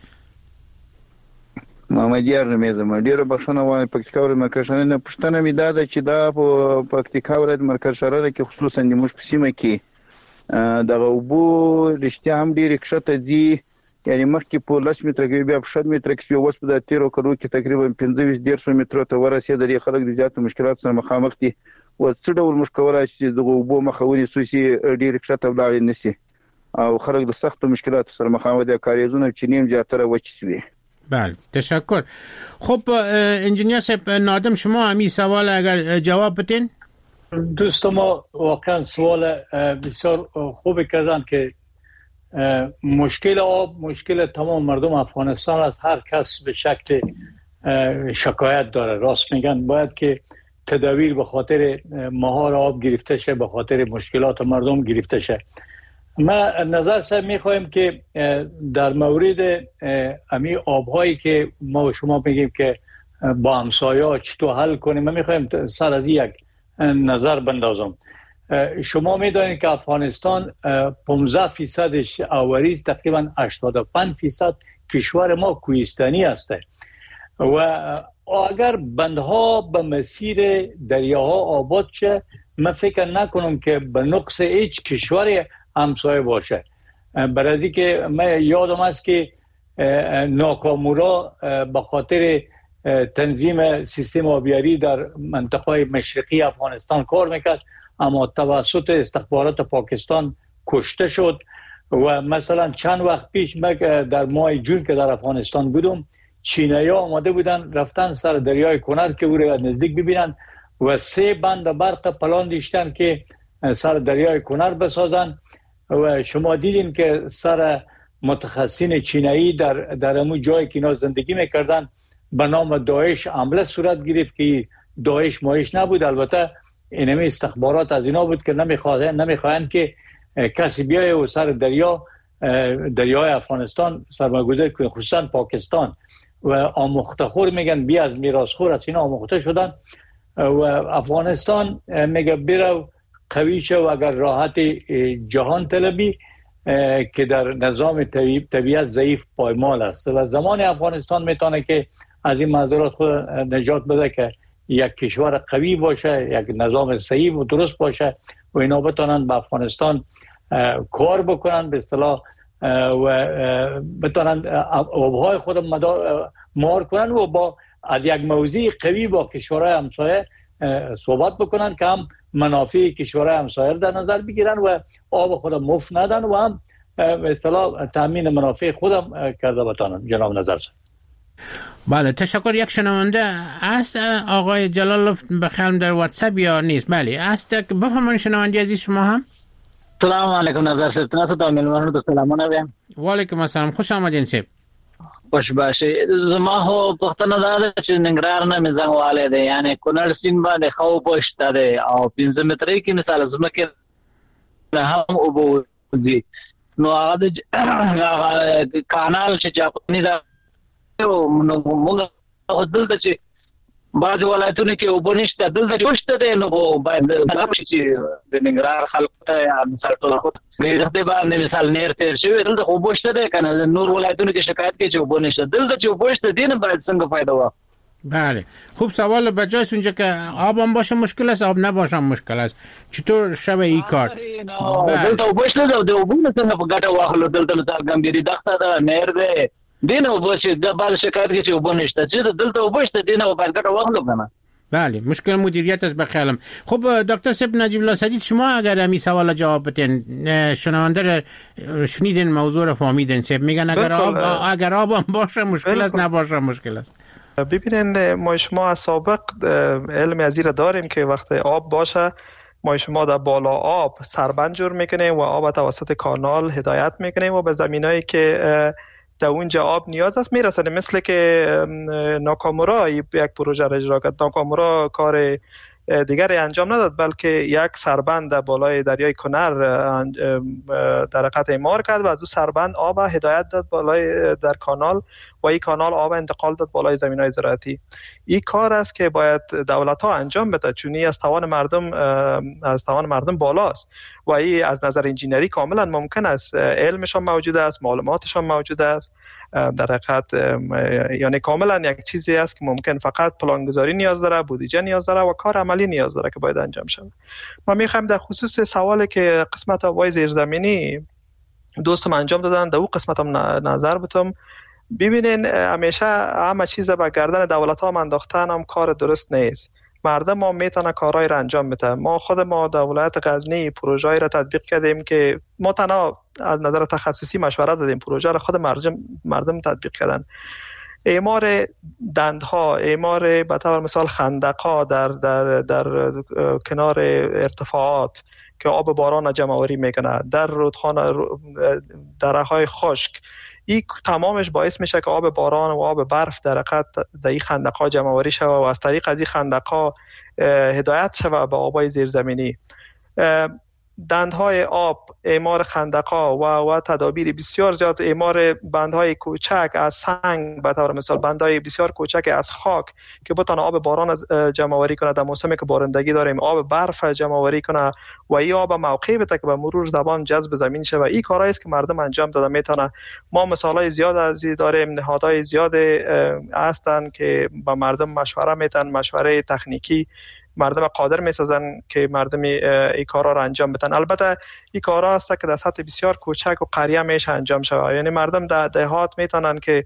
محمدیار نمیزم ډیره بخښنه وایم. پکتیکا ولایت مرکز شهر نه پښتنه می دا چې دا په پکتیکا ولایت مرکز شهر کې خصوصا د موږ په سیمه کې دغه وبو رښتیا هم ډیره کښته دي یعنی مخکې په لس متره کې بیا په شل متره کې اوس په تیرو کلو کې تقریبا پنځه ویشت دیرشو مترو ته ورسېدل. خلک د زیاتو مشکلات سره مخامخ دي. و څه ډول موږ کولای شو چې د اوبو مخه ونیسو چې ډېر کښته ولاړ نه شي او خلک د سخت مشکلات سره مخامخ دي. کاریزونه چې نیم زیاتره وچ شوي. بله تشکر. خب انجینیر صاحب نادم شما همین سوال اگر جواب بدین. دوست ما واقعا سوال بسیار خوبی کردن که مشکل آب مشکل تمام مردم افغانستان است. هر کس به شکل شکایت داره. راست میگن باید که تدابیر به خاطر مهار آب گرفته شه، به خاطر مشکلات مردم گرفته شه. ما نظر سه میخوایم که در مورد امی آبهایی که ما و شما میگیم که با همسایه‌ها چطور حل کنیم، ما میخوایم سر از یک نظر بندازم. شما میدانید که افغانستان پانزده فیصدش آواری است، تقریبا هشتاد و پنج فیصد کشور ما کوهستانی است و اگر بندها به مسیر دریاها آباد شه، من فکر نکنم که به نقص هیچ کشور همسایه باشه. برای که من یادم است که ناکامورا به خاطر تنظیم سیستم آبیاری در منطقه مشرقی افغانستان کار میکرد، اما توسط استخبارات پاکستان کشته شد. و مثلا چند وقت پیش من در ماه جون که در افغانستان بودم، چینایی‌ها آماده بودن رفتن سر دریای کنر که او را نزدیک ببینن و سه بند برق پلان داشتن که سر دریای کنر بسازن و شما دیدین که سر متخصصین چینایی در در همون جایی که اینا زندگی میکردن به نام داعش حمله صورت گرفت که داعش مایش نبود. البته اینمی استخبارات از اینا بود که نمیخواهند نمیخواهند که کسی بیایه و سر دریا دریای افغانستان سرمایه‌گذاری کنه، خصوصا پاکستان. و آموخته‌خور میگن بی از میراث‌خور از اینا آموخته شدن و افغانستان میگه برو قوی شو اگر راحت جهان طلبی که در نظام طبیعت ضعیف پایمال است و زمان افغانستان میتونه که از این معذرات خود نجات بده که یک کشور قوی باشه، یک نظام صحیح و درست باشه و اینا بتونن به افغانستان کار بکنن به اصطلاح و بتونن آبهای خود مهار کنن و با از یک موضوع قوی با کشورهای همسایه صحبت بکنن که هم منافع کشورهای همسایه در نظر بگیرن و آب خود مفت ندن و هم به اصطلاح تامین منافع خودم کرده بتونن. جناب نظر سر. بله تشکر. یک شنونده است آقای جلالوف بخیرم در واتساپ یا نیست؟ بله است. بفرمایید شنونده عزیز شما هم. سلام علیکم نظر صاحب. تاسو ته ملمنو ته سلامونه وایم. وعلیکم السلام. خوش آمدین صاحب. خوش باشئ. زما هو پښتنه ده چې ننګرهار نه مې زنګواله ده، یعنی کونړ سیند باندې خو پښته ده او پنځه مترې کې مثال زما کې نه هم او دي نو هغه کانال چې جاپاني ده نو موږ دلته چې بعض ولایتونو کې اوبه نشته، دلته جوشته ده نو باید طلب شي چې د ننګرهار خلکو ته مثال ټول دې باندې مثال نیر تیر شوی دلته اوبه شته ده کنه. نور ولایتونو کې شکایت کوي چې اوبه نشته، دلته چې اوبه شته دي نه باید څنګه فایده واخلو. بله خوب سوال بجاست اونجا که آب هم باشه مشکل است، آب نباشه مشکل است. چطور شوه این کار؟ دلته اوبه شته ده د اوبو نه څنګه په ګټه واخلو. دلته مثال ګمبيري دښته ده، نیر ده، دینه اوبه چې د بعض شکایت کوي چې اوبه نشته، چې دلته اوبه شته دینه باید ګټه واخلو کنه. بله مشکل مدیریت است بخیالم. خب دکتر صاحب نجیب الله سدید شما اگر همین سوال جواب بدین، شنونده شنیدین موضوع رو فهمیدین صاحب میگن اگر آب اگر آب هم باشه مشکل است، نباشه مشکل است. ببینین ما شما از سابق علم از این داریم که وقتی آب باشه ما شما در بالا آب سربند جور میکنیم و آب توسط کانال هدایت میکنیم و به زمینایی که در اونجا آب نیاز است میرسه. مثل که ناکامورا یک پروژه را اجرا کرد. ناکامورا کار دیگری انجام نداد بلکه یک سربند در بالای دریای کنر در حقیقت اعمار کرد و از اون سربند آب هدایت داد بالای در کانال و این کانال آب انتقال داد بالای زمین‌های زراعتی. این کار است که باید دولت‌ها انجام بده چون این از توان مردم از توان مردم بالاست و این از نظر انجینری کاملا ممکن است. علمشان موجود است، معلوماتشان موجود است. در حقیقت یعنی کاملا یک چیزی است که ممکن فقط پلانگذاری نیاز داره، بودجه نیاز داره و کار عملی نیاز داره که باید انجام شود. ما میخوایم در خصوص سوالی که قسمت آب‌های زیرزمینی دوستم انجام دادن. در اون قسمت هم نظر بتم. ببینین همیشه همه چیز به گردن دولت ها انداختن هم کار درست نیست. مردم ما میتونه کارهای را انجام بده. ما خود ما در ولایت غزنی پروژه‌ای را تطبیق کردیم که ما تنها از نظر تخصصی مشورت دادیم، پروژه را خود مردم مردم تطبیق کردن. اعمار دندها، اعمار به طور مثال خندق‌ها در در در کنار ارتفاعات که آب باران جمع آوری میکنه، در رودخانه دره‌های خشک، این تمامش باعث میشه که آب باران و آب برف در حقیقت در این خندق‌ها جمع آوری شود و از طریق از این خندق‌ها هدایت شود به آب‌های زیرزمینی. دندهای آب، اعمار خندق‌ها و و تدابیر بسیار زیاد، اعمار بندهای کوچک از سنگ، به طور مثال بندهای بسیار کوچک از خاک که بتونه آب باران از جمع آوری کنه در موسمی که بارندگی داریم، آب برف جمع آوری کنه و این آب موقعی بده که به مرور زمان جذب زمین شه. و این کارهایی است که مردم انجام داده میتونه. ما مثالای زیاد از این داریم، نهادهای زیاد هستن که با مردم مشوره میتن، مشوره تکنیکی مردم قادر میسازن که مردم این کارا رو انجام بدن. البته این کارا هست که در سطح بسیار کوچک و قریه میشه انجام شود. یعنی مردم در دهات میتونن که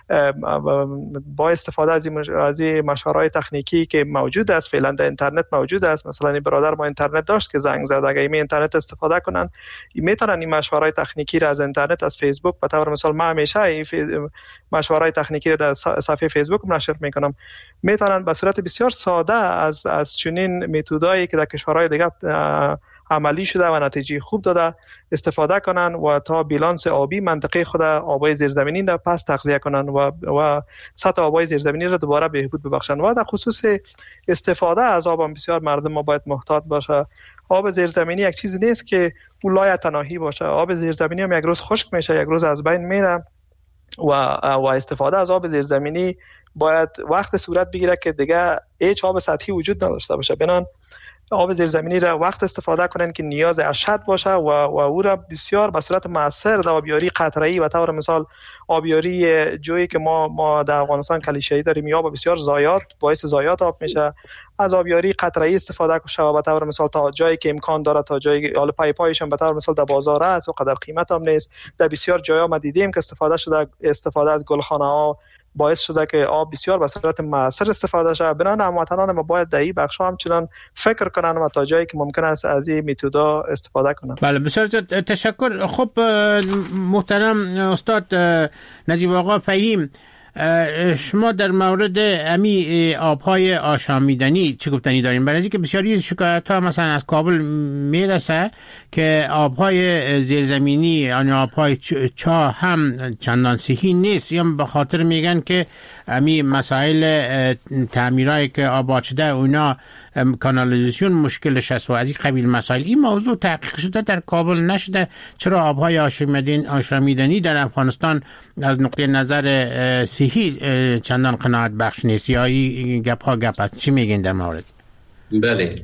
با استفاده از این از این مشوره‌های تکنیکی که موجود است، فعلا در اینترنت موجود است، مثلا این برادر ما اینترنت داشت که زنگ زد، اگه این اینترنت استفاده کنن میتونن این مشوره‌های تکنیکی را از اینترنت، از فیسبوک، به طور مثال ما همیشه این مشوره‌های تکنیکی را در صفحه فیسبوک نشر میکنم، میتونن به صورت بسیار ساده از از چنین متدایی که در کشورهای دیگه عملی شده و نتیجه خوب داده استفاده کنن و تا بیلانس آبی منطقه خود آبای زیرزمینی را پس تغذیه کنن و و سطح آبای زیرزمینی را دوباره بهبود ببخشن. و در خصوص استفاده از آب هم بسیار مردم ما باید محتاط باشه. آب زیرزمینی یک چیزی نیست که اولای تناهی باشه. آب زیرزمینی هم یک روز خشک میشه، یک روز از بین میره و و استفاده از آب زیرزمینی باید وقت صورت بگیره که دیگه هیچ آب سطحی وجود نداشته باشه. بنان آب زیرزمینی را وقت استفاده کنن که نیاز اشد باشه و و او را بسیار به صورت مؤثر در آبیاری قطره‌ای و طور مثال آبیاری جویی که ما ما در افغانستان کلیشه‌ای داریم یا با بسیار ضایعات باعث ضایعات آب میشه، از آبیاری قطره‌ای استفاده کنه و به طور مثال تا جایی که امکان داره، تا جایی حالا پای پایش هم به طور مثال در بازار است و قدر قیمت هم نیست، در بسیار جاها ما دیدیم که استفاده شده استفاده از گلخانه‌ها باعث شده که آب بسیار به صورت مؤثر استفاده شه. بنابراین هموطنان ما باید در این بخش‌ها همچنان فکر کنن و تا جایی که ممکن است از این متدا استفاده کنن. بله بسیار تشکر. خب محترم استاد نجیب آقا فهیم، شما در مورد امی آبهای آشامیدنی چه گفتنی دارین؟ برای اینکه بسیاری شکایت ها مثلا از کابل میرسه که آبهای زیرزمینی یعنی آبهای چاه هم چندان صحی نیست، یا به خاطر میگن که امی مسائل تعمیرایی که آباد شده اونا کانالیزاسیون مشکلش است و از این قبیل مسائل. این موضوع تحقیق شده در کابل نشده؟ چرا آبهای آشامیدنی در افغانستان از نقطه نظر صحی چندان قناعت بخش نیست، یا این گپ ها گپ است؟ چی میگین در مورد؟ بله،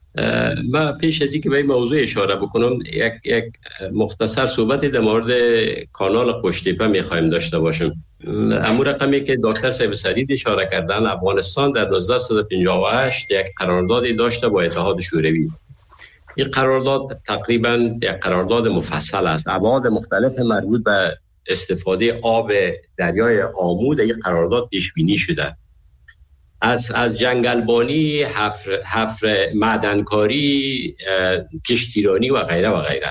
ما پیش از اینکه به این موضوع اشاره بکنم یک یک مختصر صحبت در مورد کانال قشتیپه میخوایم داشته باشیم. امور رقمی که دکتر صاحب سدید اشاره کردن، افغانستان در هزار و نهصد و پنجاه و هشت یک قراردادی داشته با اتحاد شوروی. این قرارداد تقریبا یک قرارداد مفصل است. ابعاد مختلف مربوط به استفاده آب دریای آمو در این قرارداد پیش بینی شده. از از جنگلبانی، حفر حفر معدنکاری، کشتیرانی و غیره و غیره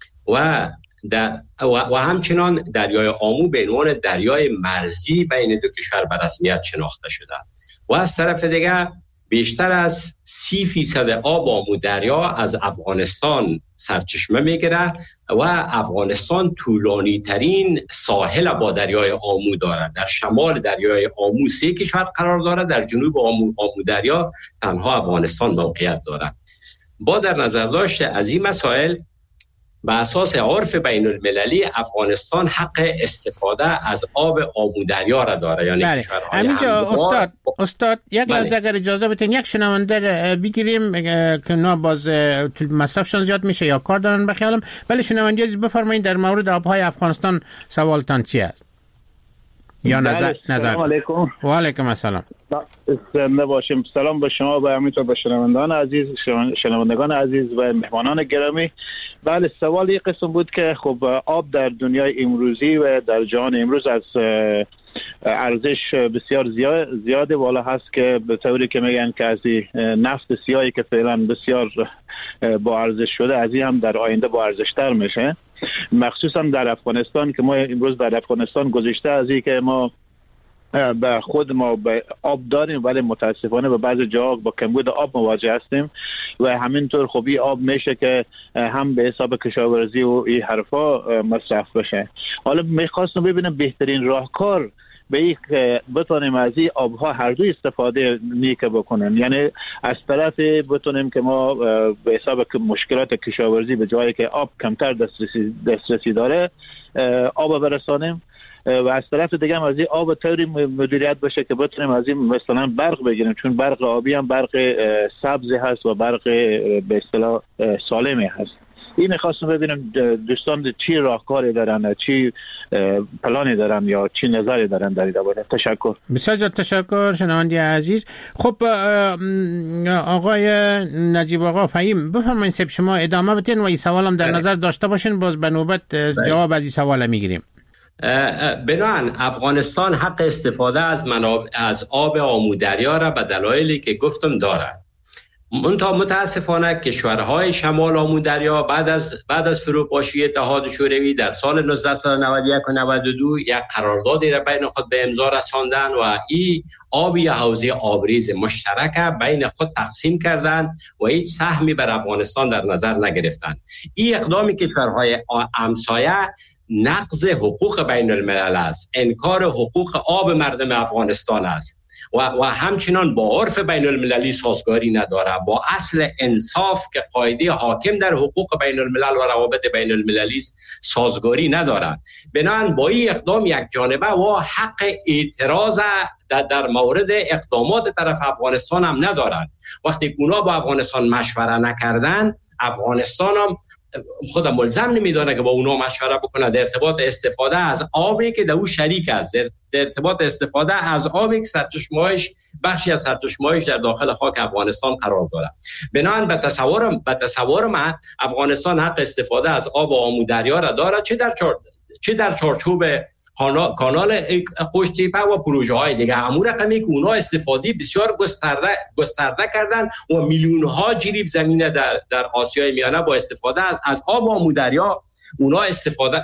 و در و, و همچنان دریای آمو به عنوان دریای مرزی بین دو کشور به رسمیت شناخته شده و از طرف دیگر بیشتر از سی فیصد آب آمو دریا از افغانستان سرچشمه میگیره و افغانستان طولانی ترین ساحل با دریای آمو دارد. در شمال دریای آمو سه کشور قرار دارد، در جنوب آمو, آمو دریا تنها افغانستان موقعیت دارد. با در نظر داشته از این مسائل به اساس عرف بین المللی افغانستان حق استفاده از آب آمو دریا را داره. یعنی بله. همینجا استاد استاد یک بله. لحظه اگر اجازه بدین یک شنونده بگیریم که نه باز مصرفشان زیاد میشه یا کار دارن بخیالم. ولی شنونده عزیز بفرمایید در مورد آبهای افغانستان سوالتان چی است؟ یا نظر نظر سلام علیکم. و علیکم السلام. زنده باشیم. سلام به شما و همینطور به شنوندگان عزیز، شنوندگان عزیز و مهمانان گرامی. بله، سوال یک قسم بود که خب آب در دنیای امروزی و در جهان امروز از ارزش بسیار زیاد بالا هست که به طوری که میگن که از نفت سیاهی که فعلا بسیار با ارزش شده از این هم در آینده با ارزش تر میشه، مخصوصا در افغانستان که ما امروز در افغانستان گذشته از این که ما به خود ما به آب داریم ولی متاسفانه به بعضی جاها با کمبود آب مواجه هستیم و همینطور خب این آب میشه که هم به حساب کشاورزی و این حرفا مصرف بشه. حالا میخواستم ببینم بهترین راهکار به این که بتونیم از این آبها هر دو استفاده نیک بکنیم، یعنی از طرف بتونیم که ما به حساب مشکلات کشاورزی به جایی که آب کمتر دسترسی, دسترسی داره آب برسانیم و از طرف دیگه هم از این آب طوری مدیریت بشه که بتونیم از این مثلا برق بگیریم، چون برق آبی هم برق سبزی هست و برق به اصطلاح سالمی هست. این می‌خواستم ببینم دوستان چی راهکاری دارن، چی پلانی دارن یا چی نظری دارن در این باره. تشکر. بسیار زیاد تشکر شنوندی عزیز. خب آقای نجیب آقا فهیم بفرمایید سب شما ادامه بدین و این سوالم در نظر داشته باشین، باز به نوبت جواب از این سوال میگیریم. بنابراین افغانستان حق استفاده از منابع از آب آمودریا را به دلایلی که گفتم دارد. منتها متاسفانه کشورهای شمال آمودریا بعد از بعد از فروپاشی اتحاد شوروی در سال نوزده نود و یک و نود و دو یک قراردادی را بین خود به امضا رساندند و این آبی حوزه آبریز مشترک بین خود تقسیم کردند و هیچ سهمی بر افغانستان در نظر نگرفتند. این اقدام کشورهای همسایه نقض حقوق بین الملل است، انکار حقوق آب مردم افغانستان است و, و همچنان با عرف بین المللی سازگاری نداره، با اصل انصاف که قاعده حاکم در حقوق بین الملل و روابط بین المللی سازگاری نداره. بنابراین با این اقدام یک جانبه و حق اعتراض در, در مورد اقدامات طرف افغانستان هم ندارن. وقتی اونا با افغانستان مشوره نکردن، افغانستان هم خود ملزم نمیدانه که با اونا مشوره بکنه در ارتباط استفاده از آبی که در او شریک است، در ارتباط استفاده از آبی که سرچشمه‌اش بخشی از سرچشمه‌اش در داخل خاک افغانستان قرار داره. بنابراین به تصورم به تصور من افغانستان حق استفاده از آب آمودریا را داره، چه در چار... چه در چارچوب کانال قوشتیپه و پروژه های دیگه. همون رقمی که اونا استفاده بسیار گسترده گسترده کردن و میلیون ها جریب زمینه در در آسیای میانه با استفاده از, از آب آمودریا اونا استفاده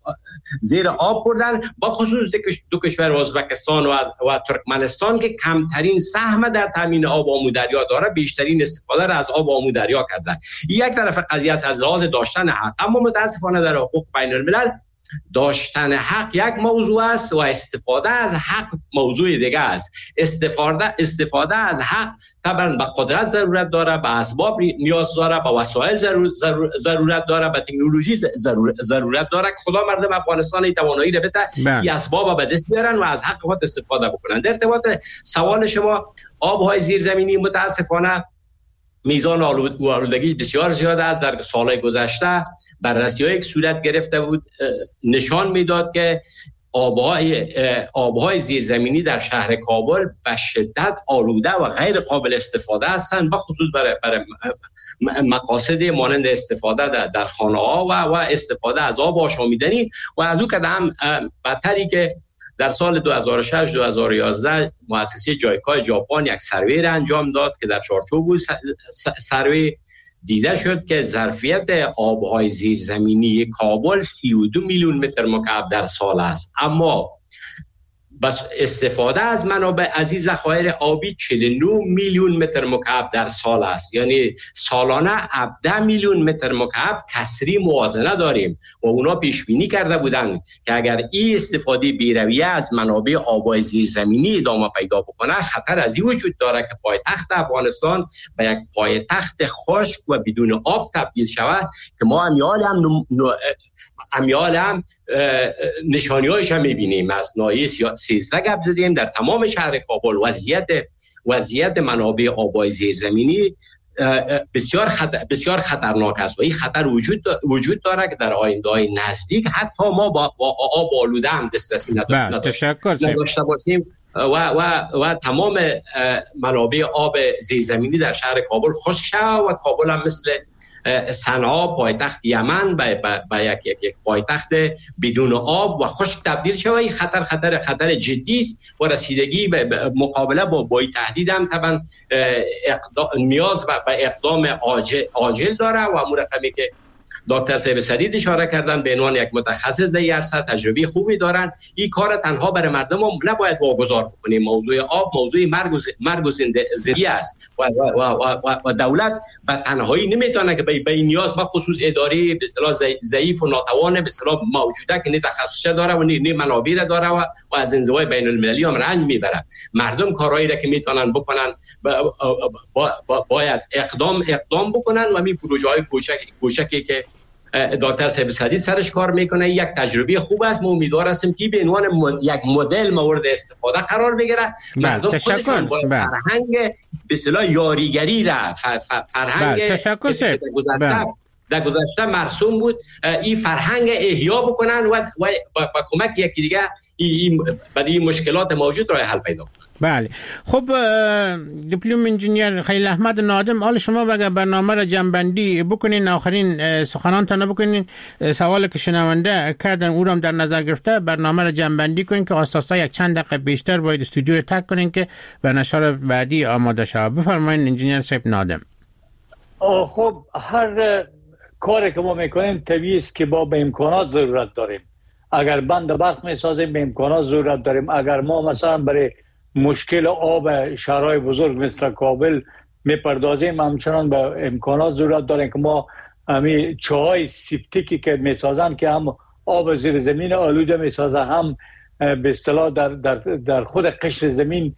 زیر آب بردن، با خصوص دو کشور ازبکستان و, و ترکمنستان که کمترین سهم در تامین آب آمودریا داره بیشترین استفاده را از آب آمودریا کردن. یک طرف قضیه از لحاظ داشتن حق، اما متاسفانه در حقوق بین الملل داشتن حق یک موضوع است و استفاده از حق موضوع دیگه است. استفاده استفاده از حق طبعا به قدرت ضرورت داره، به اسباب نیاز داره، به وسایل ضرور ضرورت داره، به تکنولوژی ضرور ضرورت داره که خدا مردم افغانستان این توانایی را بده این اسباب به دست بیارن و از حق خود استفاده بکنن. در ارتباط سوال شما آب‌های زیرزمینی متاسفانه میزان آلودگی بسیار زیاد است. در سالهای گذشته بررسی‌هایی که صورت گرفته بود نشان میداد که آبهای آبهای زیرزمینی در شهر کابل به شدت آلوده و غیر قابل استفاده هستند، به خصوص برای برای مقاصد مانند استفاده در, در خانه‌ها و و استفاده از آب آشامیدنی و از او کدام بدتری که در سال دو هزار و شش دو هزار و یازده مؤسسه جایکا ژاپن یک سروی را انجام داد که در چارچوب سروی دیده شد که ظرفیت آبهای زیرزمینی کابل سی و دو میلیون متر مکعب در سال است، اما بس استفاده از منابع از این ذخایر آبی چهل و نه میلیون متر مکعب در سال است. یعنی سالانه هفده میلیون متر مکعب کسری موازنه داریم و اونا پیش بینی کرده بودند که اگر این استفاده بی‌رویه از منابع آبهای زیرزمینی ادامه پیدا بکنه خطر از این وجود داره که پایتخت افغانستان به یک پایتخت خشک و بدون آب تبدیل شود که ما امیال هم نم... امیال هم نشانی هایش هم میبینیم. از ناحیه سیزده گپ زدیم در تمام شهر کابل وضعیت وضعیت منابع آبهای زیرزمینی بسیار خطر بسیار خطرناک است و این خطر وجود وجود داره که در آینده‌های نزدیک حتی ما با, با آب آلوده هم دسترسی نداشته باشیم و و و تمام منابع آب زیرزمینی در شهر کابل خشک شود و کابل هم مثل صنعا پایتخت یمن به یک یک یک پایتخت بدون آب و خشک تبدیل شود. این خطر خطر خطر جدی است و رسیدگی به مقابله با با تهدید هم طبعا نیاز به اقدام عاجل, عاجل داره و امور رقمی که دکتر صاحب سدید اشاره کردن به عنوان یک متخصص در این عرصه تجربه خوبی دارن. این کار تنها برای مردم هم نباید واگذار بکنیم. موضوع آب موضوع مرگ و زندگی است و, و, و, و دولت به تنهایی نمیتونه که به این نیاز به خصوص اداری به اصطلاح ضعیف و ناتوان به اصطلاح موجوده که نه تخصص داره و نه منابع داره و, و از انزوای بین المللی هم رنج میبره. مردم کارهایی را که میتونن بکنن با, با, با, باید اقدام اقدام بکنن و می پروژه های کوچک کوچکی که دکتر صاحب سدید سرش کار میکنه یک تجربه خوب است. ما امیدوار هستیم که به عنوان مد... یک مدل مورد استفاده قرار بگیره. مردم خودشون با فرهنگ به اصطلاح یاریگری را فرهنگ تشکر صاحب در گذشته مرسوم بود این فرهنگ احیا بکنن و با کمک یکی دیگه برای این مشکلات موجود راه حل پیدا کنن. بله خب دیپلم انجینیر خلیل احمد نادم، حال شما اگر برنامه را جمع‌بندی بکنین، آخرین سخنانتان بکنین، سوالی که شنونده کردن او را در نظر گرفته برنامه را جمع‌بندی کنین که آساسا یک چند دقیقه بیشتر باید استودیو رو ترک کنین که به نشر بعدی آماده شود. بفرمایید انجینیر صاحب نادم. خب هر کاری که ما میکنیم طبیعی است که با به امکانات ضرورت داریم. اگر بند برق میسازیم به امکانات ضرورت داریم. اگر ما مثلا برای مشکل آب شهرهای بزرگ مثل کابل میپردازیم همچنان به امکانات ضرورت داریم که ما همین چاهای سیپتیکی که میسازن که هم آب زیر زمین آلوده میسازه هم به اصطلاح در, در, در خود قشر زمین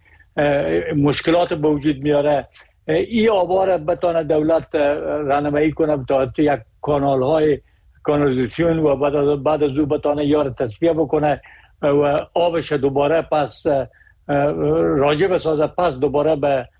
مشکلات به وجود میاره. این آبا را بتانه دولت راهنمایی کنه تا یک کانال های کانالیزاسیون و بعد از بعد از او بتانه یار تصفیه بکنه و آبش دوباره پس راجع بسازه، پس دوباره به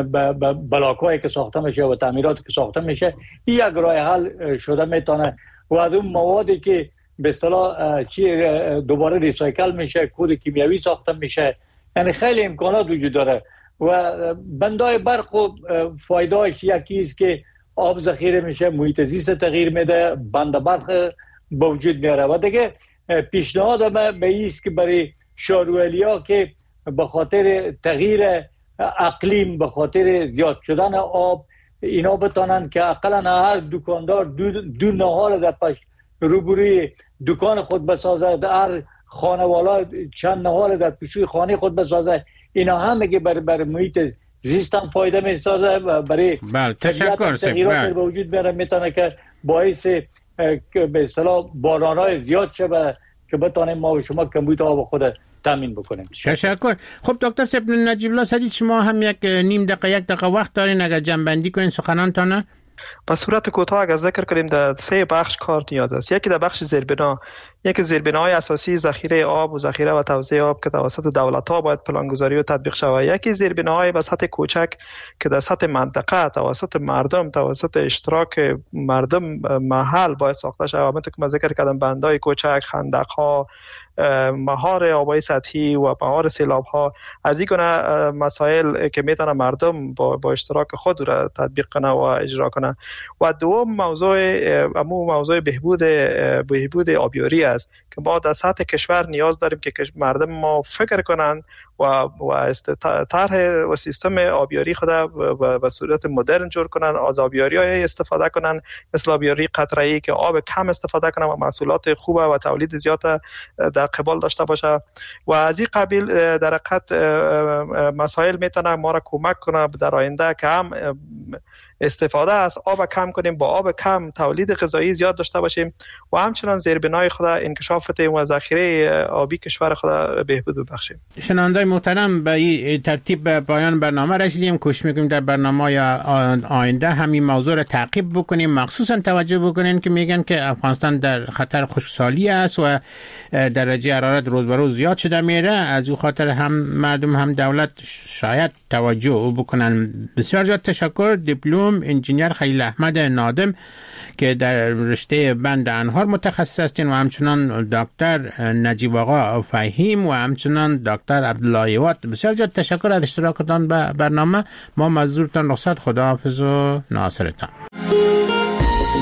بلاکایی که ساخته میشه و تعمیراتی که ساخته میشه. این یک راه حل شده میتونه و از اون موادی که به اصطلاح چی دوباره ریسایکل میشه، کود کیمیاوی ساخته میشه. یعنی خیلی امکانات وجود داره و بندای برق و فایدهش یکی است که آب ذخیره میشه، محیط زیست تغییر میده، بند برق به وجود میاره. و دیگه پیشنهاد من به این است که برای شاروالیا که به خاطر تغییر اقلیم، به خاطر زیاد شدن آب، اینا بتانن که اقلا هر دکاندار دو, دو نهال در پشت روبروی دکان خود بسازه، در هر خانوالا چند نهال در پیشوی خانه خود بسازه. اینا هم میگه برای بر محیط زیست هم فایده میسازه و برای تشکر تغییرات به وجود میاره میتونه که باعث به اصطلاح باران‌های زیاد شه که بتانیم ما و شما کمبود آب خود تامین بکنیم. تشکر. خب دکتر صاحب نجیب الله سدید، شما هم یک نیم دقیقه یک دقیقه وقت دارین اگر جمع‌بندی کنین سخنانتان. به صورت کوتاه اگر ذکر کنیم در سه بخش کار نیاز است. یکی در بخش زیربنا، یکی زیربناهای اساسی ذخیره آب و ذخیره و توزیع آب که توسط دولت‌ها باید پلانگذاری و تطبیق شود. یکی زیربناهای به سطح کوچک که در سطح منطقه توسط مردم، توسط اشتراک مردم محل باید ساخته شود. همونطور که من ذکر کردم بندهای کوچک، خندق‌ها، مهار آبای سطحی و مهار سیلاب‌ها، از این گونه مسائل که میتونه مردم با, با اشتراک خود را تطبیق کنه و اجرا کنه. و دوم موضوع امو موضوع بهبود بهبود آبیاری است که ما در سطح کشور نیاز داریم که مردم ما فکر کنن و و طرح و سیستم آبیاری خود به صورت مدرن جور کنن، از آبیاری‌های استفاده کنن مثل آبیاری قطره‌ای که آب کم استفاده کنن و محصولات خوب و تولید زیاد در قبال داشته باشه. و از این قبیل در حقیقت مسائل میتونه ما را کمک کنه در آینده که هم استفاده از آب کم کنیم، با آب کم تولید غذایی زیاد داشته باشیم و همچنان زیربنای خود انکشاف بدیم و ذخیره آبی کشور خود بهبود ببخشیم. شنوندگان محترم، به این ترتیب به پایان برنامه رسیدیم. کوشش میکنیم در برنامه آینده همین موضوع را تعقیب بکنیم، مخصوصا توجه بکنین که میگن که افغانستان در خطر خشکسالی است و درجه حرارت روز به روز زیاد شده میره. از او خاطر هم مردم هم دولت شاید توجه بکنن. بسیار زیاد تشکر دیپلم انجینیر خلیل احمد نادم که در رشته بند انهار متخصص هستین و همچنان دکتر نجیب آقا فهیم و همچنان دکتر عبدالله وات. بسیار زیاد تشکر از اشتراکتان به برنامه. ما مزدورتان رخصت، خداحافظ و ناصرتان.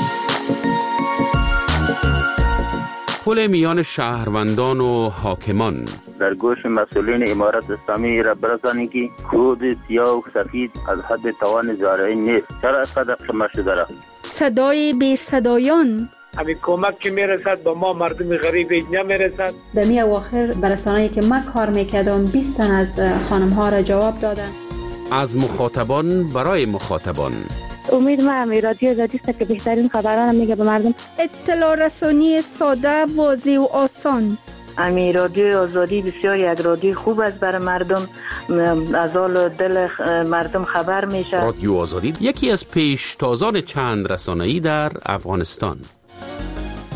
پل میان شهروندان و حاکمان. در گوش مسئولین امارت اسلامی را برسانید که کود سیاه و سفید از حد توان زارعی نیست. چرا از قدر قمه شده را؟ صدای بی صدایان. همین کمک که میرسد به ما مردم غریب اینجا میرسد. در می اواخر برسانه‌ای که ما کار میکردم بیست تن از خانم ها را جواب دادن. از مخاطبان برای مخاطبان. امید ما همی رادیو آزادی است که بهترین خبران میگه به مردم. اطلاع رسانی ساده، واضح و آسان. امی رادیو آزادی بسیار یک رادیو خوب است برای مردم، از حال دل مردم خبر میشه. رادیو آزادی یکی از پیشتازان چند رسانه‌ای در افغانستان.